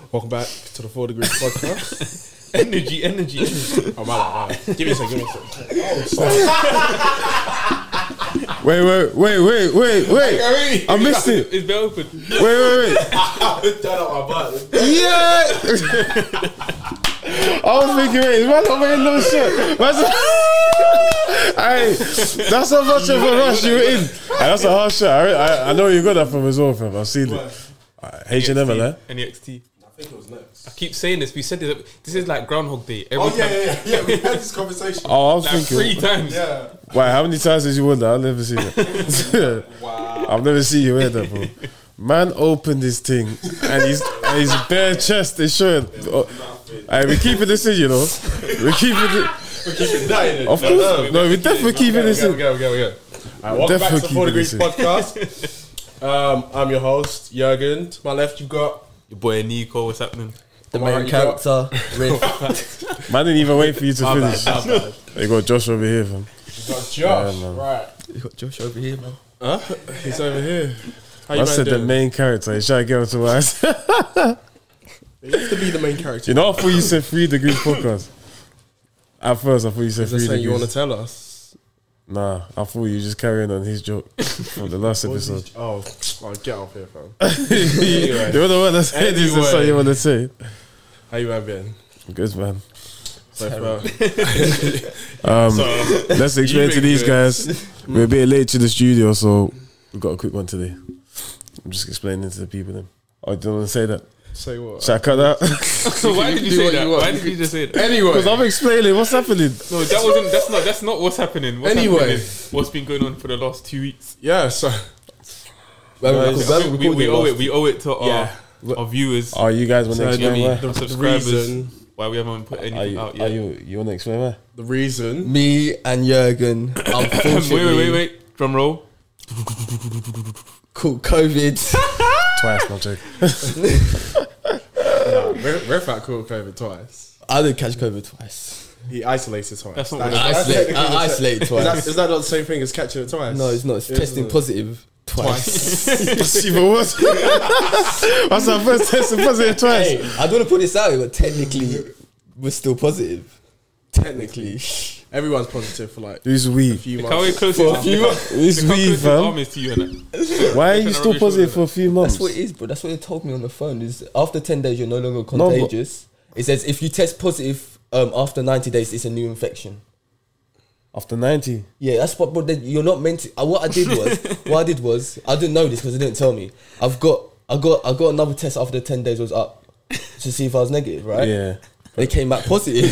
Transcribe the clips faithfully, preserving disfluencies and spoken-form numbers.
Welcome back to the Four Degrees Podcast. energy, energy. Oh, my bad, my bad. Give me a second, give me a second. Oh, stop. Wait, wait, wait, wait, wait, wait. I missed it. It's been open. Wait, wait, wait. Turn up my butt. Yeah. I was thinking, wait, is man not wearing no shirt? Man's Hey, that's how much of a rush you were in. Hey, that's a hard shirt. I, I, I know you got that from as well, fam. I've seen it. H and M, man. N E X T. I think it was next. I keep saying this. We said this. This is like Groundhog Day. Every Oh, yeah, time. yeah, yeah, yeah. We had this conversation. Oh, I was Like thinking. three times. Yeah. Wait, how many times did you win that? I've never seen it. Wow. I've never seen you wear that, bro. Man opened this thing and he's and his bare chest is showing. Oh, hey, we're keeping this in, you know. We're keeping it. We're keeping that in. Of course, no, no, we're definitely keeping this We in. go, we go, we go. All right, welcome back to the Definitely Four Degrees keeping Podcast. Um, I'm your host, Jurgen. To my left, you've got Your boy Nico. What's happening? The Alright, main you character, Riff. Man didn't even wait for you to My finish. bad, my bad. They got Josh over here, fam. You've got Josh. Yeah, man. Right. You got Josh over here, man. Huh? He's over here. How I you man said the doing? main character. He's trying to get onto my eyes. You have to be the main character. You know, I thought you said three degrees podcast. At first, I thought you said Is there three something you want to degrees. tell us? Nah, I thought you just carrying on his joke from the last What was episode. his- Oh, oh, get off here, fam. You're the one that said this is Anyway. something you want to say. How you man been? Good, man. So far. Um, So, let's explain You've to been these good. guys. We're a bit late to the studio, so we've got a quick one today. I'm just explaining to the people then. Oh, do you want to say that? say what? Should I cut that? So why did you do say what that? you want. Why did you just say that? Anyway, Because I'm explaining what's happening. No, that wasn't. That's not. That's not what's happening. What's Anyway. happening is what's been going on for the last two weeks. yeah, so We haven't Guys, record- we haven't We, we, recorded we owe last- it. We owe it to our, Yeah. our viewers, Oh, you guys want to So, explain Jimmy, why? our the subscribers. reason, Why we haven't put any Are you, out are yet? you, you want to explain why? the reason. Me and Jurgen, wait, unfortunately, wait, wait, wait. Drum roll. caught COVID. Twice, not joking. Ref caught COVID twice. I did catch COVID twice. He isolated twice. That's not That's- what that's Isolate, technically the I same- isolated Is that, twice. is that not the same thing as catching it twice? No, it's not. It's It is, testing isn't it? positive twice. Twice. That's even worse. That's our first test positive twice. Hey, I don't want to put this out, but technically, we're still positive. Technically, everyone's positive for like Who's a we? few Look how months. close For a his- few look months. Who's how we, close his fam? arm is to you, innit? Why are you Looking still rubbish positive over for a few months? That's what it is, bro. That's what they told me on the phone. Is after ten days, you're no longer contagious. It says if you test positive um, after ninety days, it's a new infection. After ninety. Yeah, that's what. But then you're not meant to. Uh, what I did was, what I did was, I didn't know this because they didn't tell me. I've got, I got, I got another test after the ten days was up to see if I was negative, right? Yeah. They came back positive.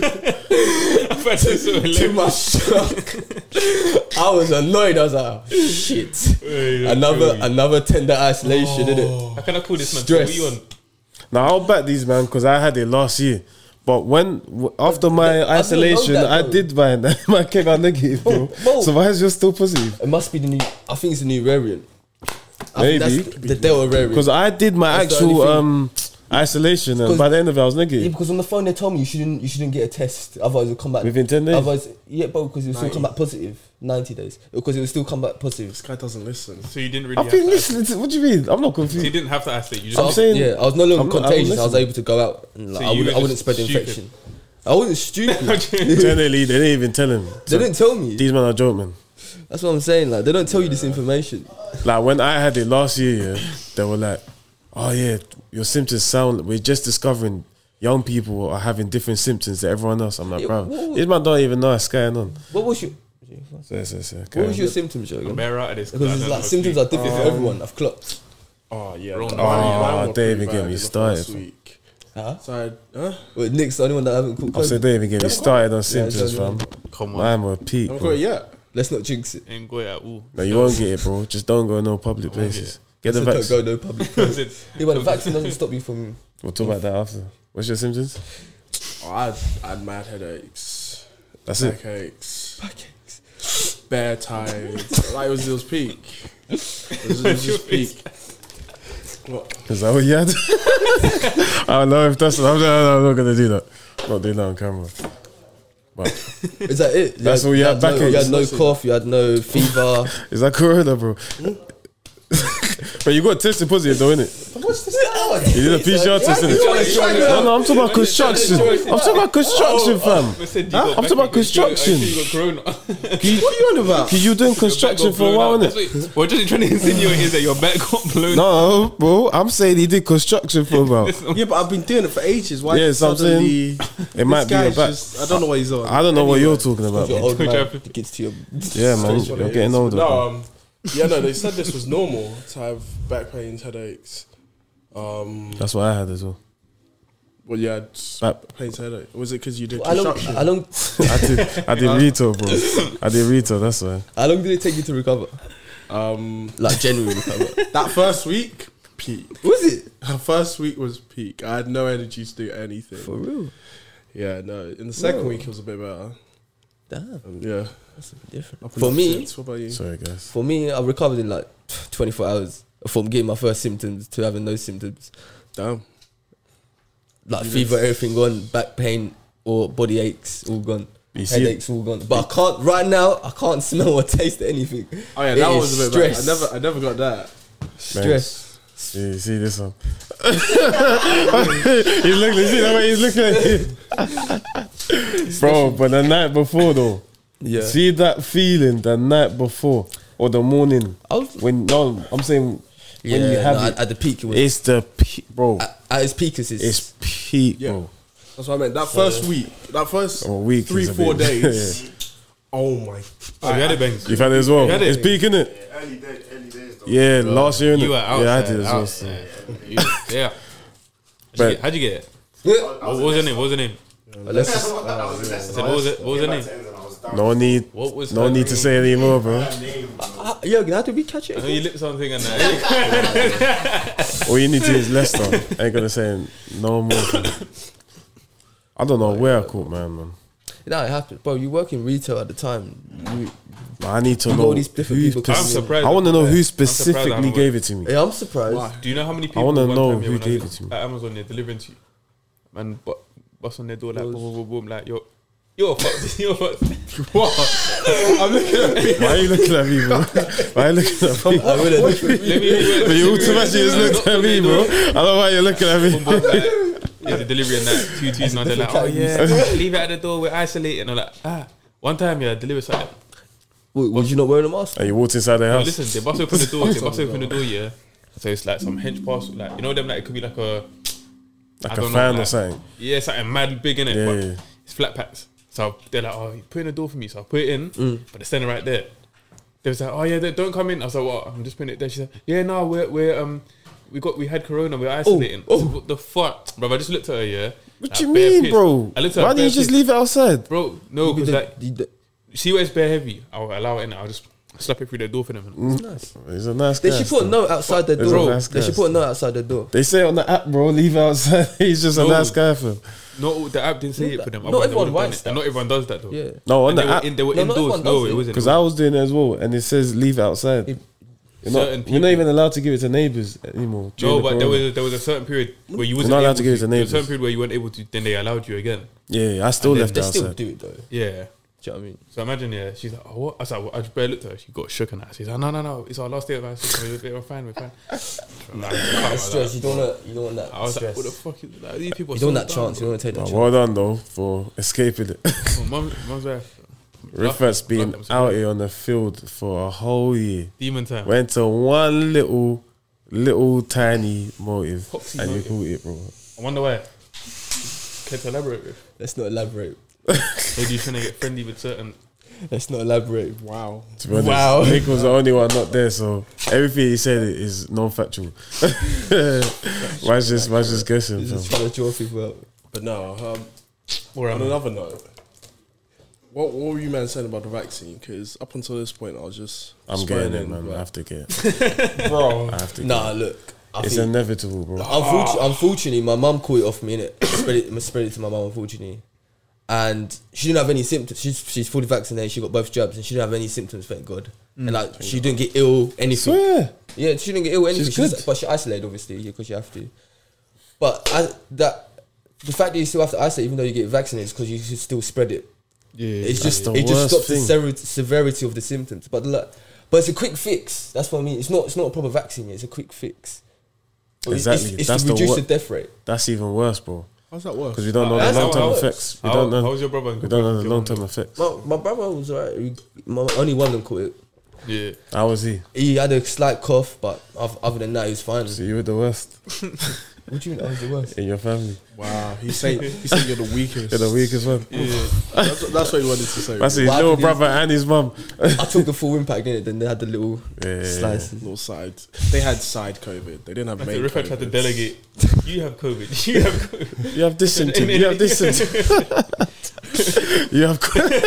To my shock, I was annoyed. I was like, oh, shit. Another, another ten day isolation, did it? How can I call this man? Stress. What are you on? Now I'll back these man because I had it last year. But when w- after my I didn't know isolation, that, I bro. did mine. Man came out negative, bro. Bro. So why is yours still positive? It must be the new. I think it's the new variant. I think Maybe. that's the Delta variant. Because I did my That's the actual only thing. um isolation, and 'Cause- by the end of it, I was Yeah, negative. because on the phone they told me you shouldn't you shouldn't get a test, otherwise it'll come back Within ten days? Otherwise, yeah, but because it'll still ninety. come back positive. Ninety days, because it will still come back positive. This guy doesn't listen. So you didn't really. I've have been to listening to. What do you mean? I'm not So you confused. didn't have to isolate. You So I just. was, saying- yeah, I was no longer I'm not- I'm contagious. I was listening. able to go out. And, like, So I, you wouldn't, were I wouldn't just spread the stupid. infection. I wasn't stupid. Generally, they didn't even tell him. They didn't tell me. These men are joke, man. That's what I'm saying. Like they don't tell you this information. Like when I had it last year, yeah, they were like, "Oh yeah, your symptoms sound. We're just discovering young people are having different symptoms than everyone else." I'm like, Yeah, bro, what- these man don't even know what's going on. What was your So, so, so, What was your symptoms, I'm Joe? better out of this Because it's like symptoms are different for everyone. I've clocked. Oh yeah. Wrong. mine- Oh, mine were don't even pretty get bad me in the started, first fam. week. Huh? So I, huh? Well, Nick's the only one that haven't caught I said, COVID. don't even get me started on symptoms, it's fam. only Come on, Mine were peak. I haven't got Bro. it yet. Let's not jinx it. ain't go at all. No, you won't get it, bro. Just don't go no public places. Get the So don't vaccine. go no public. Yeah, but the vaccine doesn't stop you from. We'll talk about that after. What's your symptoms? Oh, I, had, I had mad headaches, That's it. backaches, Backaches. bare tides. Like it was, it was peak. It was, it was just peak. What? Is that what you had? I don't know if that's. I'm not, I'm not gonna do that. I'm not doing that on camera. But Is that it? You That's all you had, no, You had no backaches? cough. You had no fever. is that corona, bro? But you got tested positive, though, innit? What's this? He did a P C R test, innit? No, no, I'm talking about construction. I'm talking about construction, fam. I'm talking about construction. You got corona. What are you on about? Cause you doing construction for a while, innit? What you're trying to insinuate is that your back got blown. No, bro, I'm saying he did construction for a while. Yeah, but I've been doing it for ages. Why? Yeah, so I'm saying it might be a guy's back. just- I don't know what he's on. I don't know what you're talking about. Your bro. old man gets to your. Yeah, man, That's what you're it getting is. older. No, bro. um, yeah, no, they said this was normal to have back pains, headaches. Um, That's what I had as well. well, yeah, Back- pains, headache. Was it because you did How long? construction? How long? I did, I did retail, bro. I did retail. That's why. How long did it take you to recover? Um, Like genuinely recover? that first week, peak. Was it Her first week was peak. I had no energy to do anything. for real? Yeah, no. In the second No. week, it was a bit better. Damn, Um, yeah. that's a bit different. Up and For up me, since. What about you? Sorry, guys. for me, I recovered in like twenty-four hours from getting my first symptoms to having no symptoms. Damn. Like fever, everything gone, back pain or body aches, all gone. You see- Headaches, all gone. But I can't right now. I can't smell or taste anything. Oh yeah, It that is was a bit bad. I stress. never, I never got that. Stress. Yeah, you see this one? he's looking. You see that way he's looking at you, bro. But the night before, though, Yeah. see that feeling the night before or the morning I was, when no, I'm saying yeah, when you have no, it, at, at the peak, it was it's the peak, bro. at, at its peak. It's, It's peak, Yeah. bro. That's what I meant. That first week, that first Oh, week three, is a four bit- days. Oh my! Oh, you had it, Banks. You've had it as well. You had it? It's peak, innit? Yeah, early days, early days though. Yeah, last year, innit? You were out. Yeah, I did as well. so. Yeah. But- How'd you get it? What what was your name? What was your name? Let's just, That was the best. I said, what was it? What was your name? No need, What was no her need to name? say anymore, bro. uh, yo, how did we catch I know it? you lip something and that. All you need to do is Leicester. Ain't gonna say no more. fam. I don't know where I caught man, man. No, it happened, bro. You work in retail at the time. You, But I need to You got know all these different who. people spec- I'm surprised. I want to know who I'm surprised I specifically haven't gave it to me. yeah, I'm surprised. Why? Do you know how many people? wanna one know time, yeah, who when I gave was it to me. At Amazon, they're delivering to you. Man, but bust on their door like boom, boom, boom, boom, like yo, you're fucked. You're fucked. What? I'm looking at me. Why are you looking at me, bro? Why are you looking at me? I really Let me. But you automatically just looked at me, bro. I don't know why you're looking at me. Boom, boom, like, yeah, the delivery and that two twos and they're like, oh yeah, leave it at the door. We're isolating. I'm like, ah. One time, yeah, deliver something. Wait, was you not wearing a mask? And you walked inside the No, house. listen, they bust open the door. They bust open the door, yeah. So it's like some hench parcel, like you know them, like it could be like a Like I a don't know, fan or like- something. yeah, something mad big in it, Yeah, but yeah. it's flat packs. So they're like, oh, you put in the door for me. So I put it in, but they're standing right there. They was like, oh yeah, they- don't come in. I was like, what? I'm just putting it there. She said, yeah, no, we're we're um. We got we had corona, we're isolating. Oh, I said, what the fuck? Bro, I just looked at her, yeah. What like, you bare mean, pissed. bro? I looked at her, Why didn't you bare just pissed. leave it outside? Bro, no, because like You did- see where it's bare heavy, I'll allow it in. I'll just slap it through the door for them. nice. He's a nice They guy. should put a still. note outside the He's a door. nice They guy should put a still. note outside the door. They say on the app, bro, leave it outside. He's just a No. nice guy, fam. No, the app didn't say it for them. Not otherwise they everyone would've done writes it. And not everyone does that though. Yeah. No, on And the they were, app. in, they were No, not indoors. everyone No, does it it. wasn't. Because I was doing it as well, and it says leave it outside. It- You're not, certain you're not people- even allowed to give it to neighbours anymore. during No, the but there corona. was there was a certain period where you wasn't not allowed able to give it to There was neighbours. a certain period where you weren't able to. Then they allowed you again. Yeah, I still And left They it still outside. do it though. Do Yeah. you know what I mean? So imagine, yeah, she's like, oh, what? I was like, well, I just barely looked at her. She got shook and that. She's like, no, no, no, it's our last day of our system. We're, we're fine, we're fine. Like, That's stress. You don't want you don't want that I was stress. like, what the fuck is like, these people? Are You don't want so that chance. You dumb, don't want to take that But chance. well done though for escaping it. bro. Oh, mum, mum's there. Riffat's been Love them so out much. here on the field for a whole year. Demon time. Went to one little, little tiny motive, Foxy and motive. you caught it, bro. I wonder why. Care to elaborate with? Let's not elaborate. Maybe you're trying to get friendly with certain. Let's not elaborate. Wow. To be honest, Wow. Nick was the only one not there, so everything he said is non-factual. Man's just, man's just guessing. This fam. is trying to draw people out. But no, um, Or on um, another note, what, what were you man saying about the vaccine? Because up until this point, I was just. I'm swearing getting it, in, man. but- I have to get it. Bro. I have to get Nah, it. look. I It's think, inevitable, bro. unfortunately, unfortunately, my mum caught it off me, innit? spread it, spread it to my mum, unfortunately. And she didn't have any symptoms. She's she's fully vaccinated. She got both jabs, and she didn't have any symptoms. Thank God. And like, she didn't get ill. Anything. Swear. Yeah, she didn't get ill. Anything. She's She's good. but she isolated, obviously, yeah, because you have to. But I, that the fact that you still have to isolate, even though you get vaccinated, is because you should still spread it. yeah, It's That's just the it just worst stops the thing. severity, severity of the symptoms. But like, but it's a quick fix. That's what I mean. It's not it's not a proper vaccine yet. It's a quick fix. But it's- Exactly. It's, it's That's to the reduce wor- the death rate. That's even worse, bro. How's that work? Because we don't know That's the how- long term how- effects. We how- don't know. How's your brother? We don't know the long term effects. My, my brother was alright. He- my- Only one of them caught it. Yeah. How was he? He had a slight cough, but oth- other than that, he was fine. So you were the worst What do you mean? I was the worst. in your family. Wow, he's saying he's saying you're the weakest. You're the weakest one. That's, what- that's what he wanted to say. That's his What little happened is- brother and his mum. I took the full impact in it. Then they had the little Yeah. slices. Little side. They had side COVID. They didn't have main Rifat tried to COVID. delegate. You have COVID. You have COVID. You have dysentery. You have dysentery. You have.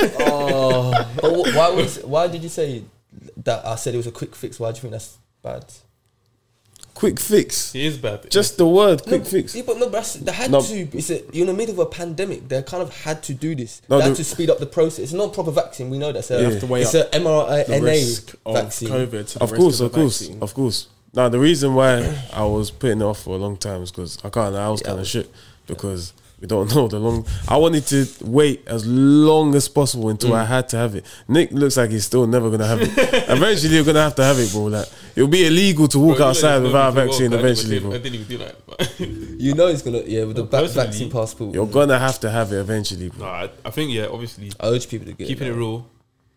Oh, but wh- why was why did you say that? I said it was a quick fix. Why do you think that's bad? Quick fix. He is bad. Just the word quick no, fix. Yeah, but no, but that's- they had No. to. It's a, you're in the middle of a pandemic. They kind of had to do this. No, they had the- to speed up the process. It's not proper vaccine. We know that. So You have to weigh it's up a The mRNA risk of vaccine. COVID. To the Of risk course, of of the course, vaccine. of course. Now the reason why I was putting it off for a long time is because I can't. I was Yeah, kind I of was- shit because we don't know the long. I wanted to wait as long as possible until Mm. I had to have it. Nick looks like he's still never gonna have it. Eventually, you're gonna have to have it, bro. Like it'll be illegal to walk Bro, you know outside there's without a nobody to vaccine. walk, I didn't Eventually, even bro. do- I didn't even do that. You know, he's gonna yeah with the No, ba- personally- vaccine passport. You're gonna have to have it eventually, bro. No, I, I think yeah. Obviously, I urge people to get keeping it. it real.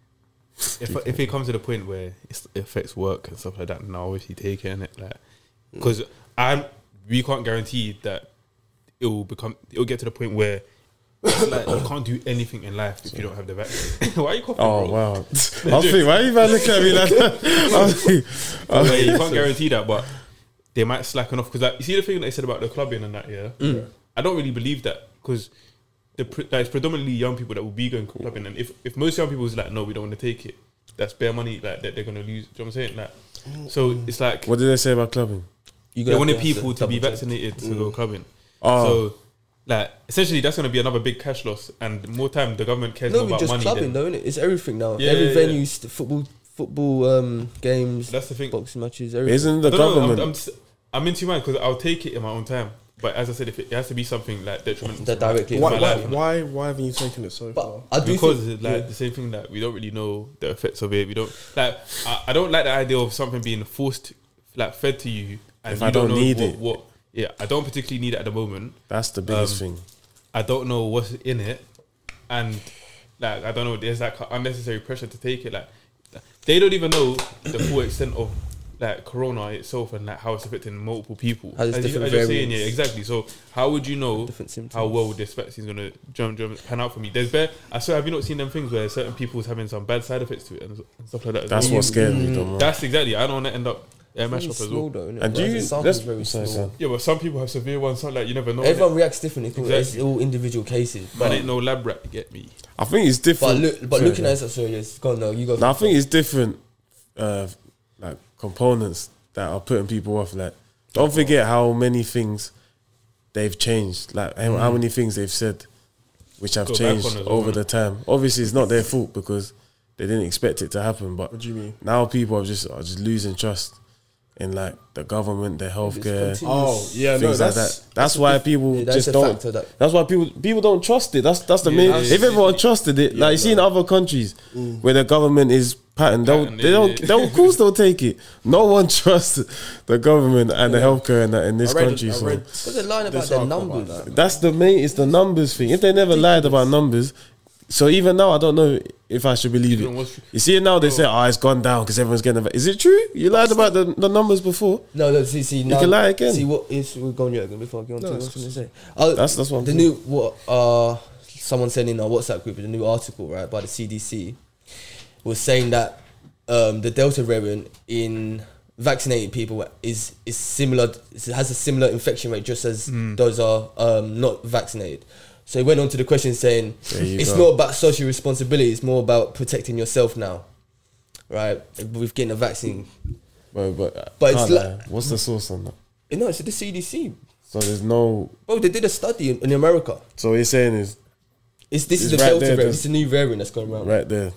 If if it comes to the point where it's, it affects work and stuff like that, now obviously take it in it, like because I'm we can't guarantee that it will become it will get to the point where it's like you can't do anything in life if you don't have the vaccine. Why are you coughing? Oh bro? wow! I was thinking, why are you man looking at me like that? I was thinking, I was Well, you can't guarantee that, but they might slacken off because like, you see the thing that they said about the clubbing and that. Yeah, I don't really believe that because the pre- like, it's predominantly young people that will be going clubbing, and if, if most young people was like, no, we don't want to take it, that's bare money like that they're gonna lose. Do you know what I'm saying? Like, so it's like What did they say about clubbing? You they gotta wanted have people to be double check. vaccinated to go clubbing. Oh. So like essentially that's gonna be another big cash loss, and more time the government cares No, more we about just money. clubbing, Than, though, innit? It's everything now. Yeah, Every yeah, venue, yeah. st- football, football um, games, that's the thing. boxing matches, everything. Isn't the I don't know, government? I'm, I'm, s- I'm in two minds because I'll take it in my own time. But as I said, if it, it has to be something like detrimental, That to my- directly to Why, my why, life, innit? why, why haven't you taken it so But far? I do because think, it's like yeah. the same thing that we don't really know the effects of it. We don't like. I, I don't like the idea of something being forced, like fed to you, and If you I don't know need what, it. What? Yeah, I don't particularly need it at the moment. That's the biggest Um, thing. I don't know what's in it, and like I don't know. There's like unnecessary pressure to take it. Like they don't even know the full extent of like corona itself and like how it's affecting multiple people. How there's As, you, different as you're saying, variants. yeah, exactly. So how would you know Different symptoms. how well this vaccine's gonna jump, jump, pan out for me? There's bare. I swear, have you not seen them things where certain people's having some bad side effects to it and, and stuff like that? as That's well? what scared me, though, man. That's exactly. I don't want to end up yeah, mash up It's as small well. though, innit? And do Like, you? the sample's That's very sorry, small. son. Yeah, but some people have severe ones. So like you never know. Everyone innit? reacts differently. It's Exactly. all individual cases. Man, But, ain't no lab rat. Get me. I think it's but, different. look, but Sorry, looking man. at it, sorry, yes, go on, no, you go. No, I think it's different, uh, like components that are putting people off. Like, don't forget how many things they've changed. Like, how, how many things they've said, which have Go back changed on as well, over innit? the time. Obviously, it's not their fault because they didn't expect it to happen. But What do you mean? now people are just are just losing trust in like the government, their healthcare. continuous. Oh, yeah, no, Things like that's, that. That's why people Yeah, that's just a don't. factor that- That's why people people don't trust it. That's that's the Yeah, main. that's- If everyone trusted it, like you see in other countries where the government is patterned, they'll, Patterned, they don't. yeah. They'll, of course, they'll take it. No one trusts the government and the healthcare in, that, in this I read, country. I so read Because they're lying about this their article about numbers. that. that's the main. It's the numbers thing. If they never lied about numbers, so even now I don't know if I should believe Even it. what's- You see it now, they say, "Oh, it's gone down because everyone's getting." Is it true? You lied about the, the numbers before. No, no, see, see, now, can lie again. See what is we're going Jurgen before I get on to No, what I was it's going to say. Uh, That's- that's what I'm the saying. new what uh someone sent in our WhatsApp group, the new article right by the C D C was saying that um, the Delta variant in vaccinated people is is similar. It has a similar infection rate, just as Hmm. those are um, not vaccinated. So he went on to the question saying, There you it's go. not about social responsibility; it's more about protecting yourself now, right? With getting a vaccine. But but, But can't it's lie. like- What's the source on that? No, it's the C D C. So there's no. Bro, they did a study in, in America. So what you're saying is It's this is It's the right Delta there, variant. the- It's a new variant that's going around. right there.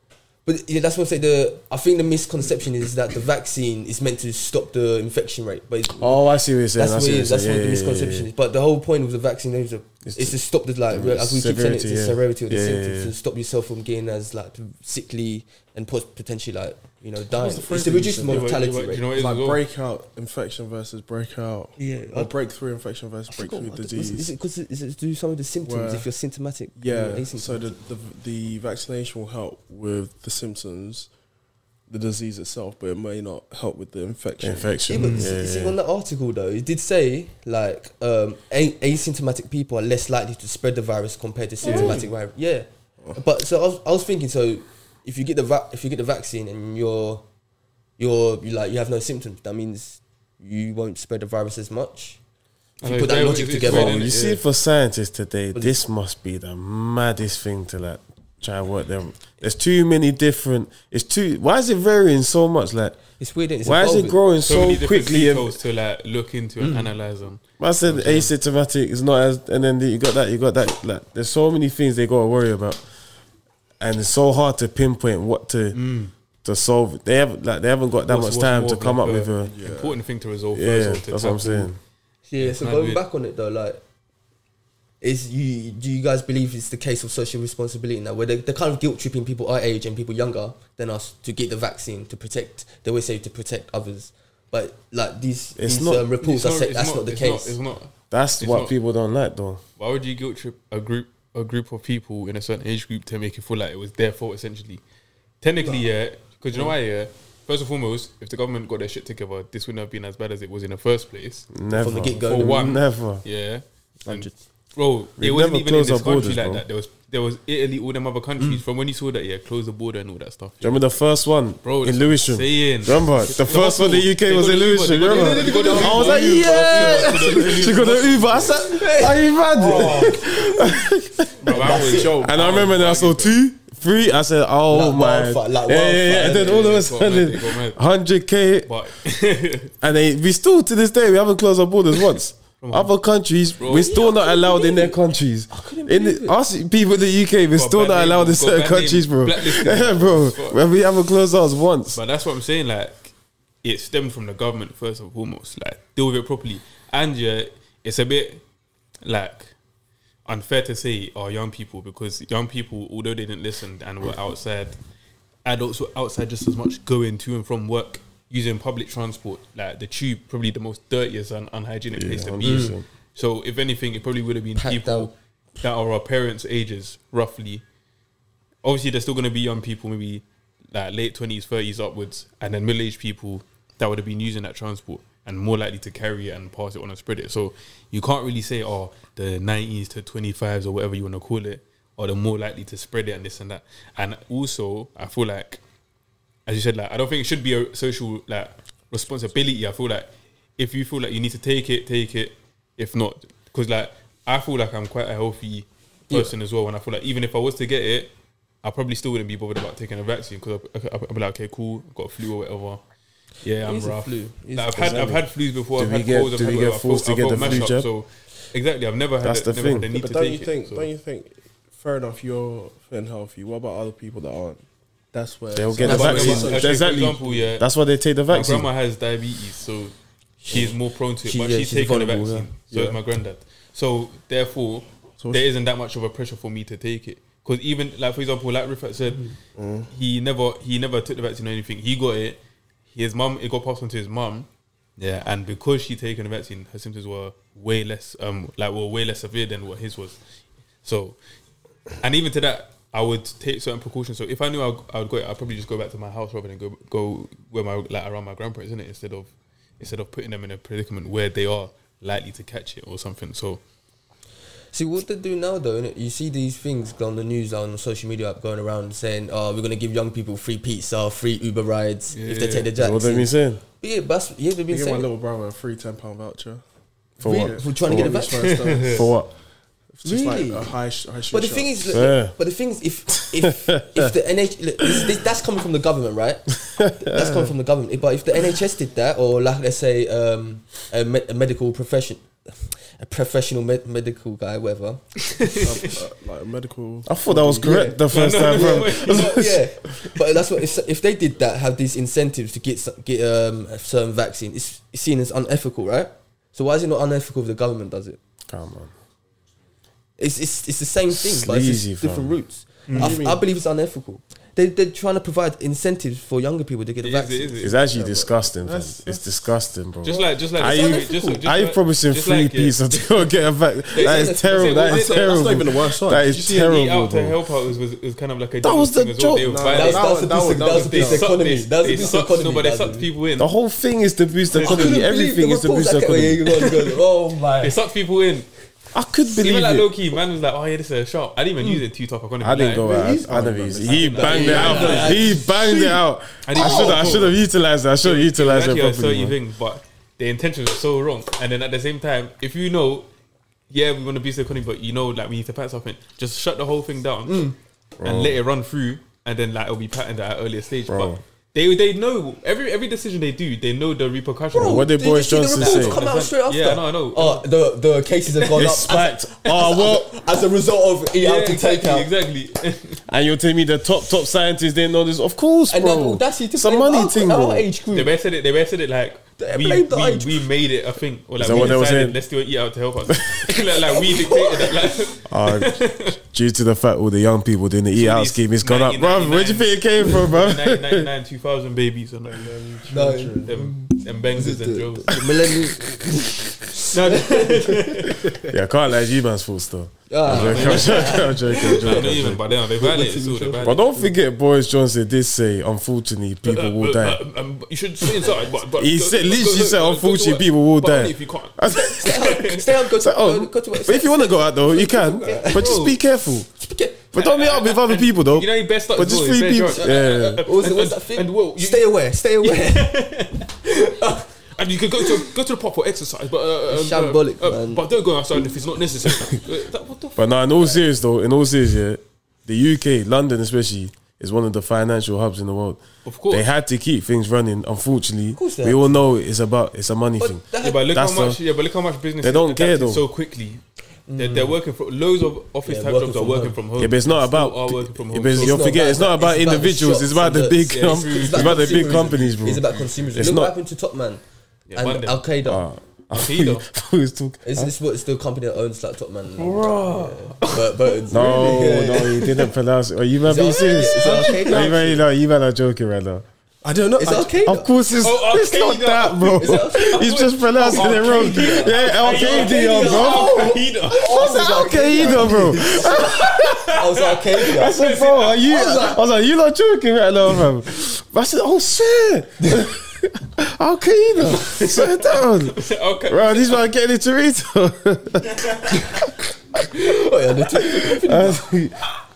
But yeah, that's what I say. The I think the misconception is that the vaccine is meant to stop the infection rate, but it's, Oh, I see what you're saying. that's I what see it what is. you're That's saying. what the Yeah, yeah, yeah, misconception yeah. is. But the whole point of the vaccine is, to, It's is to- to stop the like the as we keep saying it, severity, the yeah. severity of the Yeah, yeah, symptoms yeah. to stop yourself from getting as like sickly and pot- potentially like you know, dying. the It's phrase to that you reduce said? mortality Yeah, but- but rate. you know what it It's is like as well? breakout infection versus breakout. Yeah, Or I- breakthrough infection versus breakthrough Is disease. it because is it to do some of the symptoms Where- if you're symptomatic? Yeah, You're so the, asymptomatic? the the vaccination will help with the symptoms, the disease itself, but it may not help with the infection. Yeah, Infection. but Yeah, see, see, yeah. on that article though, it did say like um, a- asymptomatic people are less likely to spread the virus compared to symptomatic virus. Yeah, but so I was, I was thinking, so if you get the va- if you get the vaccine and you're you're you like you have no symptoms, that means you won't spread the virus as much. If I you know, put that it's logic very- it's together, very- Bro, you Yeah. see, for scientists today, But this must be the maddest thing to like try and work them. There's too many different. It's too. Why is it varying so much? Like, it's weird. It's why is it evolving. growing So, so, many different quickly? And, details to like look into and analyze them. I said asymptomatic is not as, and then you got that. You got that. Like, there's so many things they got to worry about, and it's so hard to pinpoint what to to solve. it. They haven't like they haven't got that What's- much what's time more to of come like up with a a. important thing to resolve Yeah, first. or that's to what I'm tackle. saying. Yeah, so Mad going weird. back on it though, like, is you do you guys believe it's the case of social responsibility now, where they, they're kind of guilt tripping people our age and people younger than us to get the vaccine to protect? They always say to protect others, but like these, It's these not- um, reports are It's saying it's that's not, the it's case. it's not. That's It's what not- people don't like, though. Why would you guilt trip a group a group of people in a certain age group to make it feel like it was their fault essentially? Technically, yeah, because you know why, yeah. First and foremost, if the government got their shit together, this wouldn't have been as bad as it was in the first place. Never. From the get-go. For one, Never. yeah. And, Hundred. bro, We've it wasn't never even in closed this our country borders, like bro. that. There was there was Italy, all them other countries. From when you saw that, yeah, close the border and all that stuff. Do you remember the first one Bro, in that's what I'm Lewisham? saying. Remember the first one in the U K They was got in the Uber, Lewisham. they got the- Remember? they got the I was like, Uber, yeah. She got the Uber. I said, are you mad? Bro, I was joking. And I remember then I saw two, three. I said, oh Like my, wildfire, like yeah, yeah, yeah. wildfire. And then all of a It got mad, sudden, it got mad. hundred k, But and they, we still to this day we haven't closed our borders once. Other countries, we're still not allowed in their countries. In the, us people in the U K, we're Got still bad not name, allowed in got certain bad name, countries, bro. blacklisted. Yeah, bro. Fuck. When we haven't closed ours once. But that's what I'm saying. Like, it stemmed from the government first and foremost. Like, deal with it properly. And yeah, it's a bit like unfair to say our young people, because young people, although they didn't listen and were outside, adults were outside just as much, going to and from work, using public transport. Like the tube, probably the most dirtiest and unhygienic place to one be. hundred percent. So if anything, it probably would have been Packed people out. that are our parents' ages, roughly. Obviously, there's still going to be young people, maybe like late twenties, thirties upwards, and then middle-aged people that would have been using that transport and more likely to carry it and pass it on and spread it. So you can't really say, oh, the nineties to twenty-fives or whatever you want to call it, or they're more likely to spread it and this and that. And also, I feel like, as you said, like I don't think it should be a social like responsibility. I feel like if you feel like you need to take it, take it. If not, because like I feel like I'm quite a healthy person as well, and I feel like even if I was to get it, I probably still wouldn't be bothered about taking a vaccine, because I'd be like, okay, cool, I've got a flu or whatever. Yeah, It I'm is a rough. flu. It is Like, I've had I've had flus before. Do I've we had get- colds. I've do had we get whatever. I forced to felt- I get felt the mashed flu up, jab? So exactly, I've never had That's the, the never had thing. the need But to don't take you think? it. So. Don't you think? Fair enough. You're fit and healthy. What about other people that aren't? That's where They'll so get the that's But- where vaccine. it's but- so- actually, Exactly. For example, yeah, That's why they take the my vaccine. grandma has diabetes, so she's more prone to it, She- but yeah, she's she's taken the vulnerable, vaccine. yeah. So Yeah. is my granddad. So therefore, So there isn't that much of a pressure for me to take it. Because even like for example, like Rifat said, Mm. he never he never took the vaccine or anything. He got it. His mum, it got passed on to his mum. Yeah, and because she taken the vaccine, her symptoms were way less um like were way less severe than what his was. So, and even to that, I would take certain precautions. So if I knew I, I would go, I'd probably just go back to my house rather than go go where my like around my grandparents, isn't it? Instead of instead of putting them in a predicament where they are likely to catch it or something. So See what they do now, though. Innit? You see these things on the news, on the social media app, going around saying, "Oh, we're gonna give young people free pizza, free Uber rides if they Yeah. take the That's what they vaccine." been saying. But yeah, but that's yeah, they've I been give my saying little brother a free ten pound voucher. For Really? what? for trying to get a Just vaccine. for a For what? It's just Really? like a high, sh- high street But the shop. thing is, look, Fair. look, but the thing is, if if if the N H look, this, this, that's coming from the government, right? That's coming from the government. But if the N H S did that, or like let's say um, a, me- a medical profession, a professional med- medical guy, whatever. Uh, uh, like a medical. I thought that was correct Yeah. the first time, bro. But yeah, but that's what if, if they did that, have these incentives to get some- get um, a certain vaccine, it's, it's seen as unethical, right? So why is it not unethical if the government does it? Come on. It's it's, it's the same thing, but it's Sleazy, just different fam. routes. I, I believe it's unethical. they they're trying to provide incentives for younger people to get the It is, vaccine. it is, it is. It's actually disgusting. fam. That's- It's that's- disgusting, bro. Just like, just like, Are the- you, just, just are you like- promising just free like, yeah. pizza to go get a vac? That is that's- terrible. That that's- is that's terrible. not even the worst one. That Did you is see an eat terrible, out to bro. help out was, was, was kind of like a That was the thing as well. They joke. were Nah, violent. that That was was- the that boost was- that was the They boost sucked- economy. they- That was they the boost sucked- economy. No, but they that sucked was- people in. The whole thing is to boost the I couldn't economy. believe Everything the is to reports boost the that came- economy. yeah, you go, you go, Oh my! They sucked people in. I could believe Even like it. low key, man was like, "Oh yeah, this is a shop." I didn't even use it too tough. I didn't go out. he's I never fine, used it. man. He banged it Yeah, out. yeah. He banged it out. I I didn't- should have. I should have utilized it. I should have utilized it Actually, I saw properly. you man. thing, but the intention was so wrong. And then at the same time, if you know, yeah, we want to boost the economy, but you know, like we need to patent something, just shut the whole thing down and let it run through, and then like it'll be patented at an earlier stage. Bro. But they they know every every decision they do, they know the repercussions. Bro, What did you Boris see the Johnson reports say? Come out straight after. Yeah, I know, I know. Oh, the the cases have gone It's up as, spiked. Oh well, as a result of eat yeah, out to take exactly, out. exactly. and you're telling me the top top scientists didn't know this? Of course, And bro. that, that's it. It's a money thing, Our bro. age they group. better said it. They better said it like. They We, blame the we, age we made it a thing, or like that we what they were decided, saying? let's do an eat out to help us. like, like we dictated that. Like, Uh, due to the fact all the young people doing the eat out these scheme, it's gone up, ninety, bro. Where do you think it came from, bro? nineteen ninety-nine, two thousand babies and like, um, No, them, them bangers and drills. the millennial. No, no, Yeah, I can't lie, G-Man's fault still. Ah, I'm joking, I'm joking, I'm joking, I'm not joking. even, but then they violated. So they But violated. don't forget, Boris Johnson did say, unfortunately, people will die. But, um, you should stay inside. But, but He go- said- go- literally go- go- said, go to unfortunately, work. people will But die. only if you can't. Stay on, go to, Oh, go, go to work. but if you want to go out though, you can. But just be careful. But don't meet up with other people though. You know, he best up. But just three people. Yeah. What was, it, what's that thing? And well, you, Stay aware, stay aware. and you could go to go to the pub for exercise, but uh, um, Shambolic, uh, uh, man. but don't go outside if it's not necessary. Uh, that- what the But no, in all serious though, in all serious, yeah, the U K, London especially, is one of the financial hubs in the world. Of course. They had to keep things running. Unfortunately, course they we had all know it's about it's a money But thing. that- Yeah, but look That's how much. the- Yeah, but look how much business They don't care, adapted though. so quickly. They're, they're working for loads of office Yeah, type working jobs are from working home. from home. Yeah, but it's not Still about. are working from yeah, home. but So you're not forgetting. about It's not that. about It's about the individuals. shops It's about and the the- big. yeah, com- it's true. It's about the big consumerism. companies, bro. It's about consumerism. It's Look not- what happened to Top Man Yeah, and one day. Al Qaeda. Ah, I Al-Qaeda. thought he was talking. Is this what? It's the company that owns like Top Man? Yeah. But, but No, really, yeah. no, he didn't pronounce it. Are you man Is it being Al- serious? is it Al Qaeda? Are you man, no, you man are joking right now. I don't know. Is I, it Al Qaeda? Of course, it's, Oh, it's not Al-Qaeda. that, bro. Is it Al Qaeda? He's just pronouncing it wrong. Yeah, Al Qaeda, bro. Al-Qaeda. What's Al Qaeda, bro? I was Al I Qaeda. said, bro, are you? I was like, you not joking right now, fam. But I said, oh shit. Al Qaeda. Slow it down. Okay. Bro, these man getting it Torito. Oh, yeah, the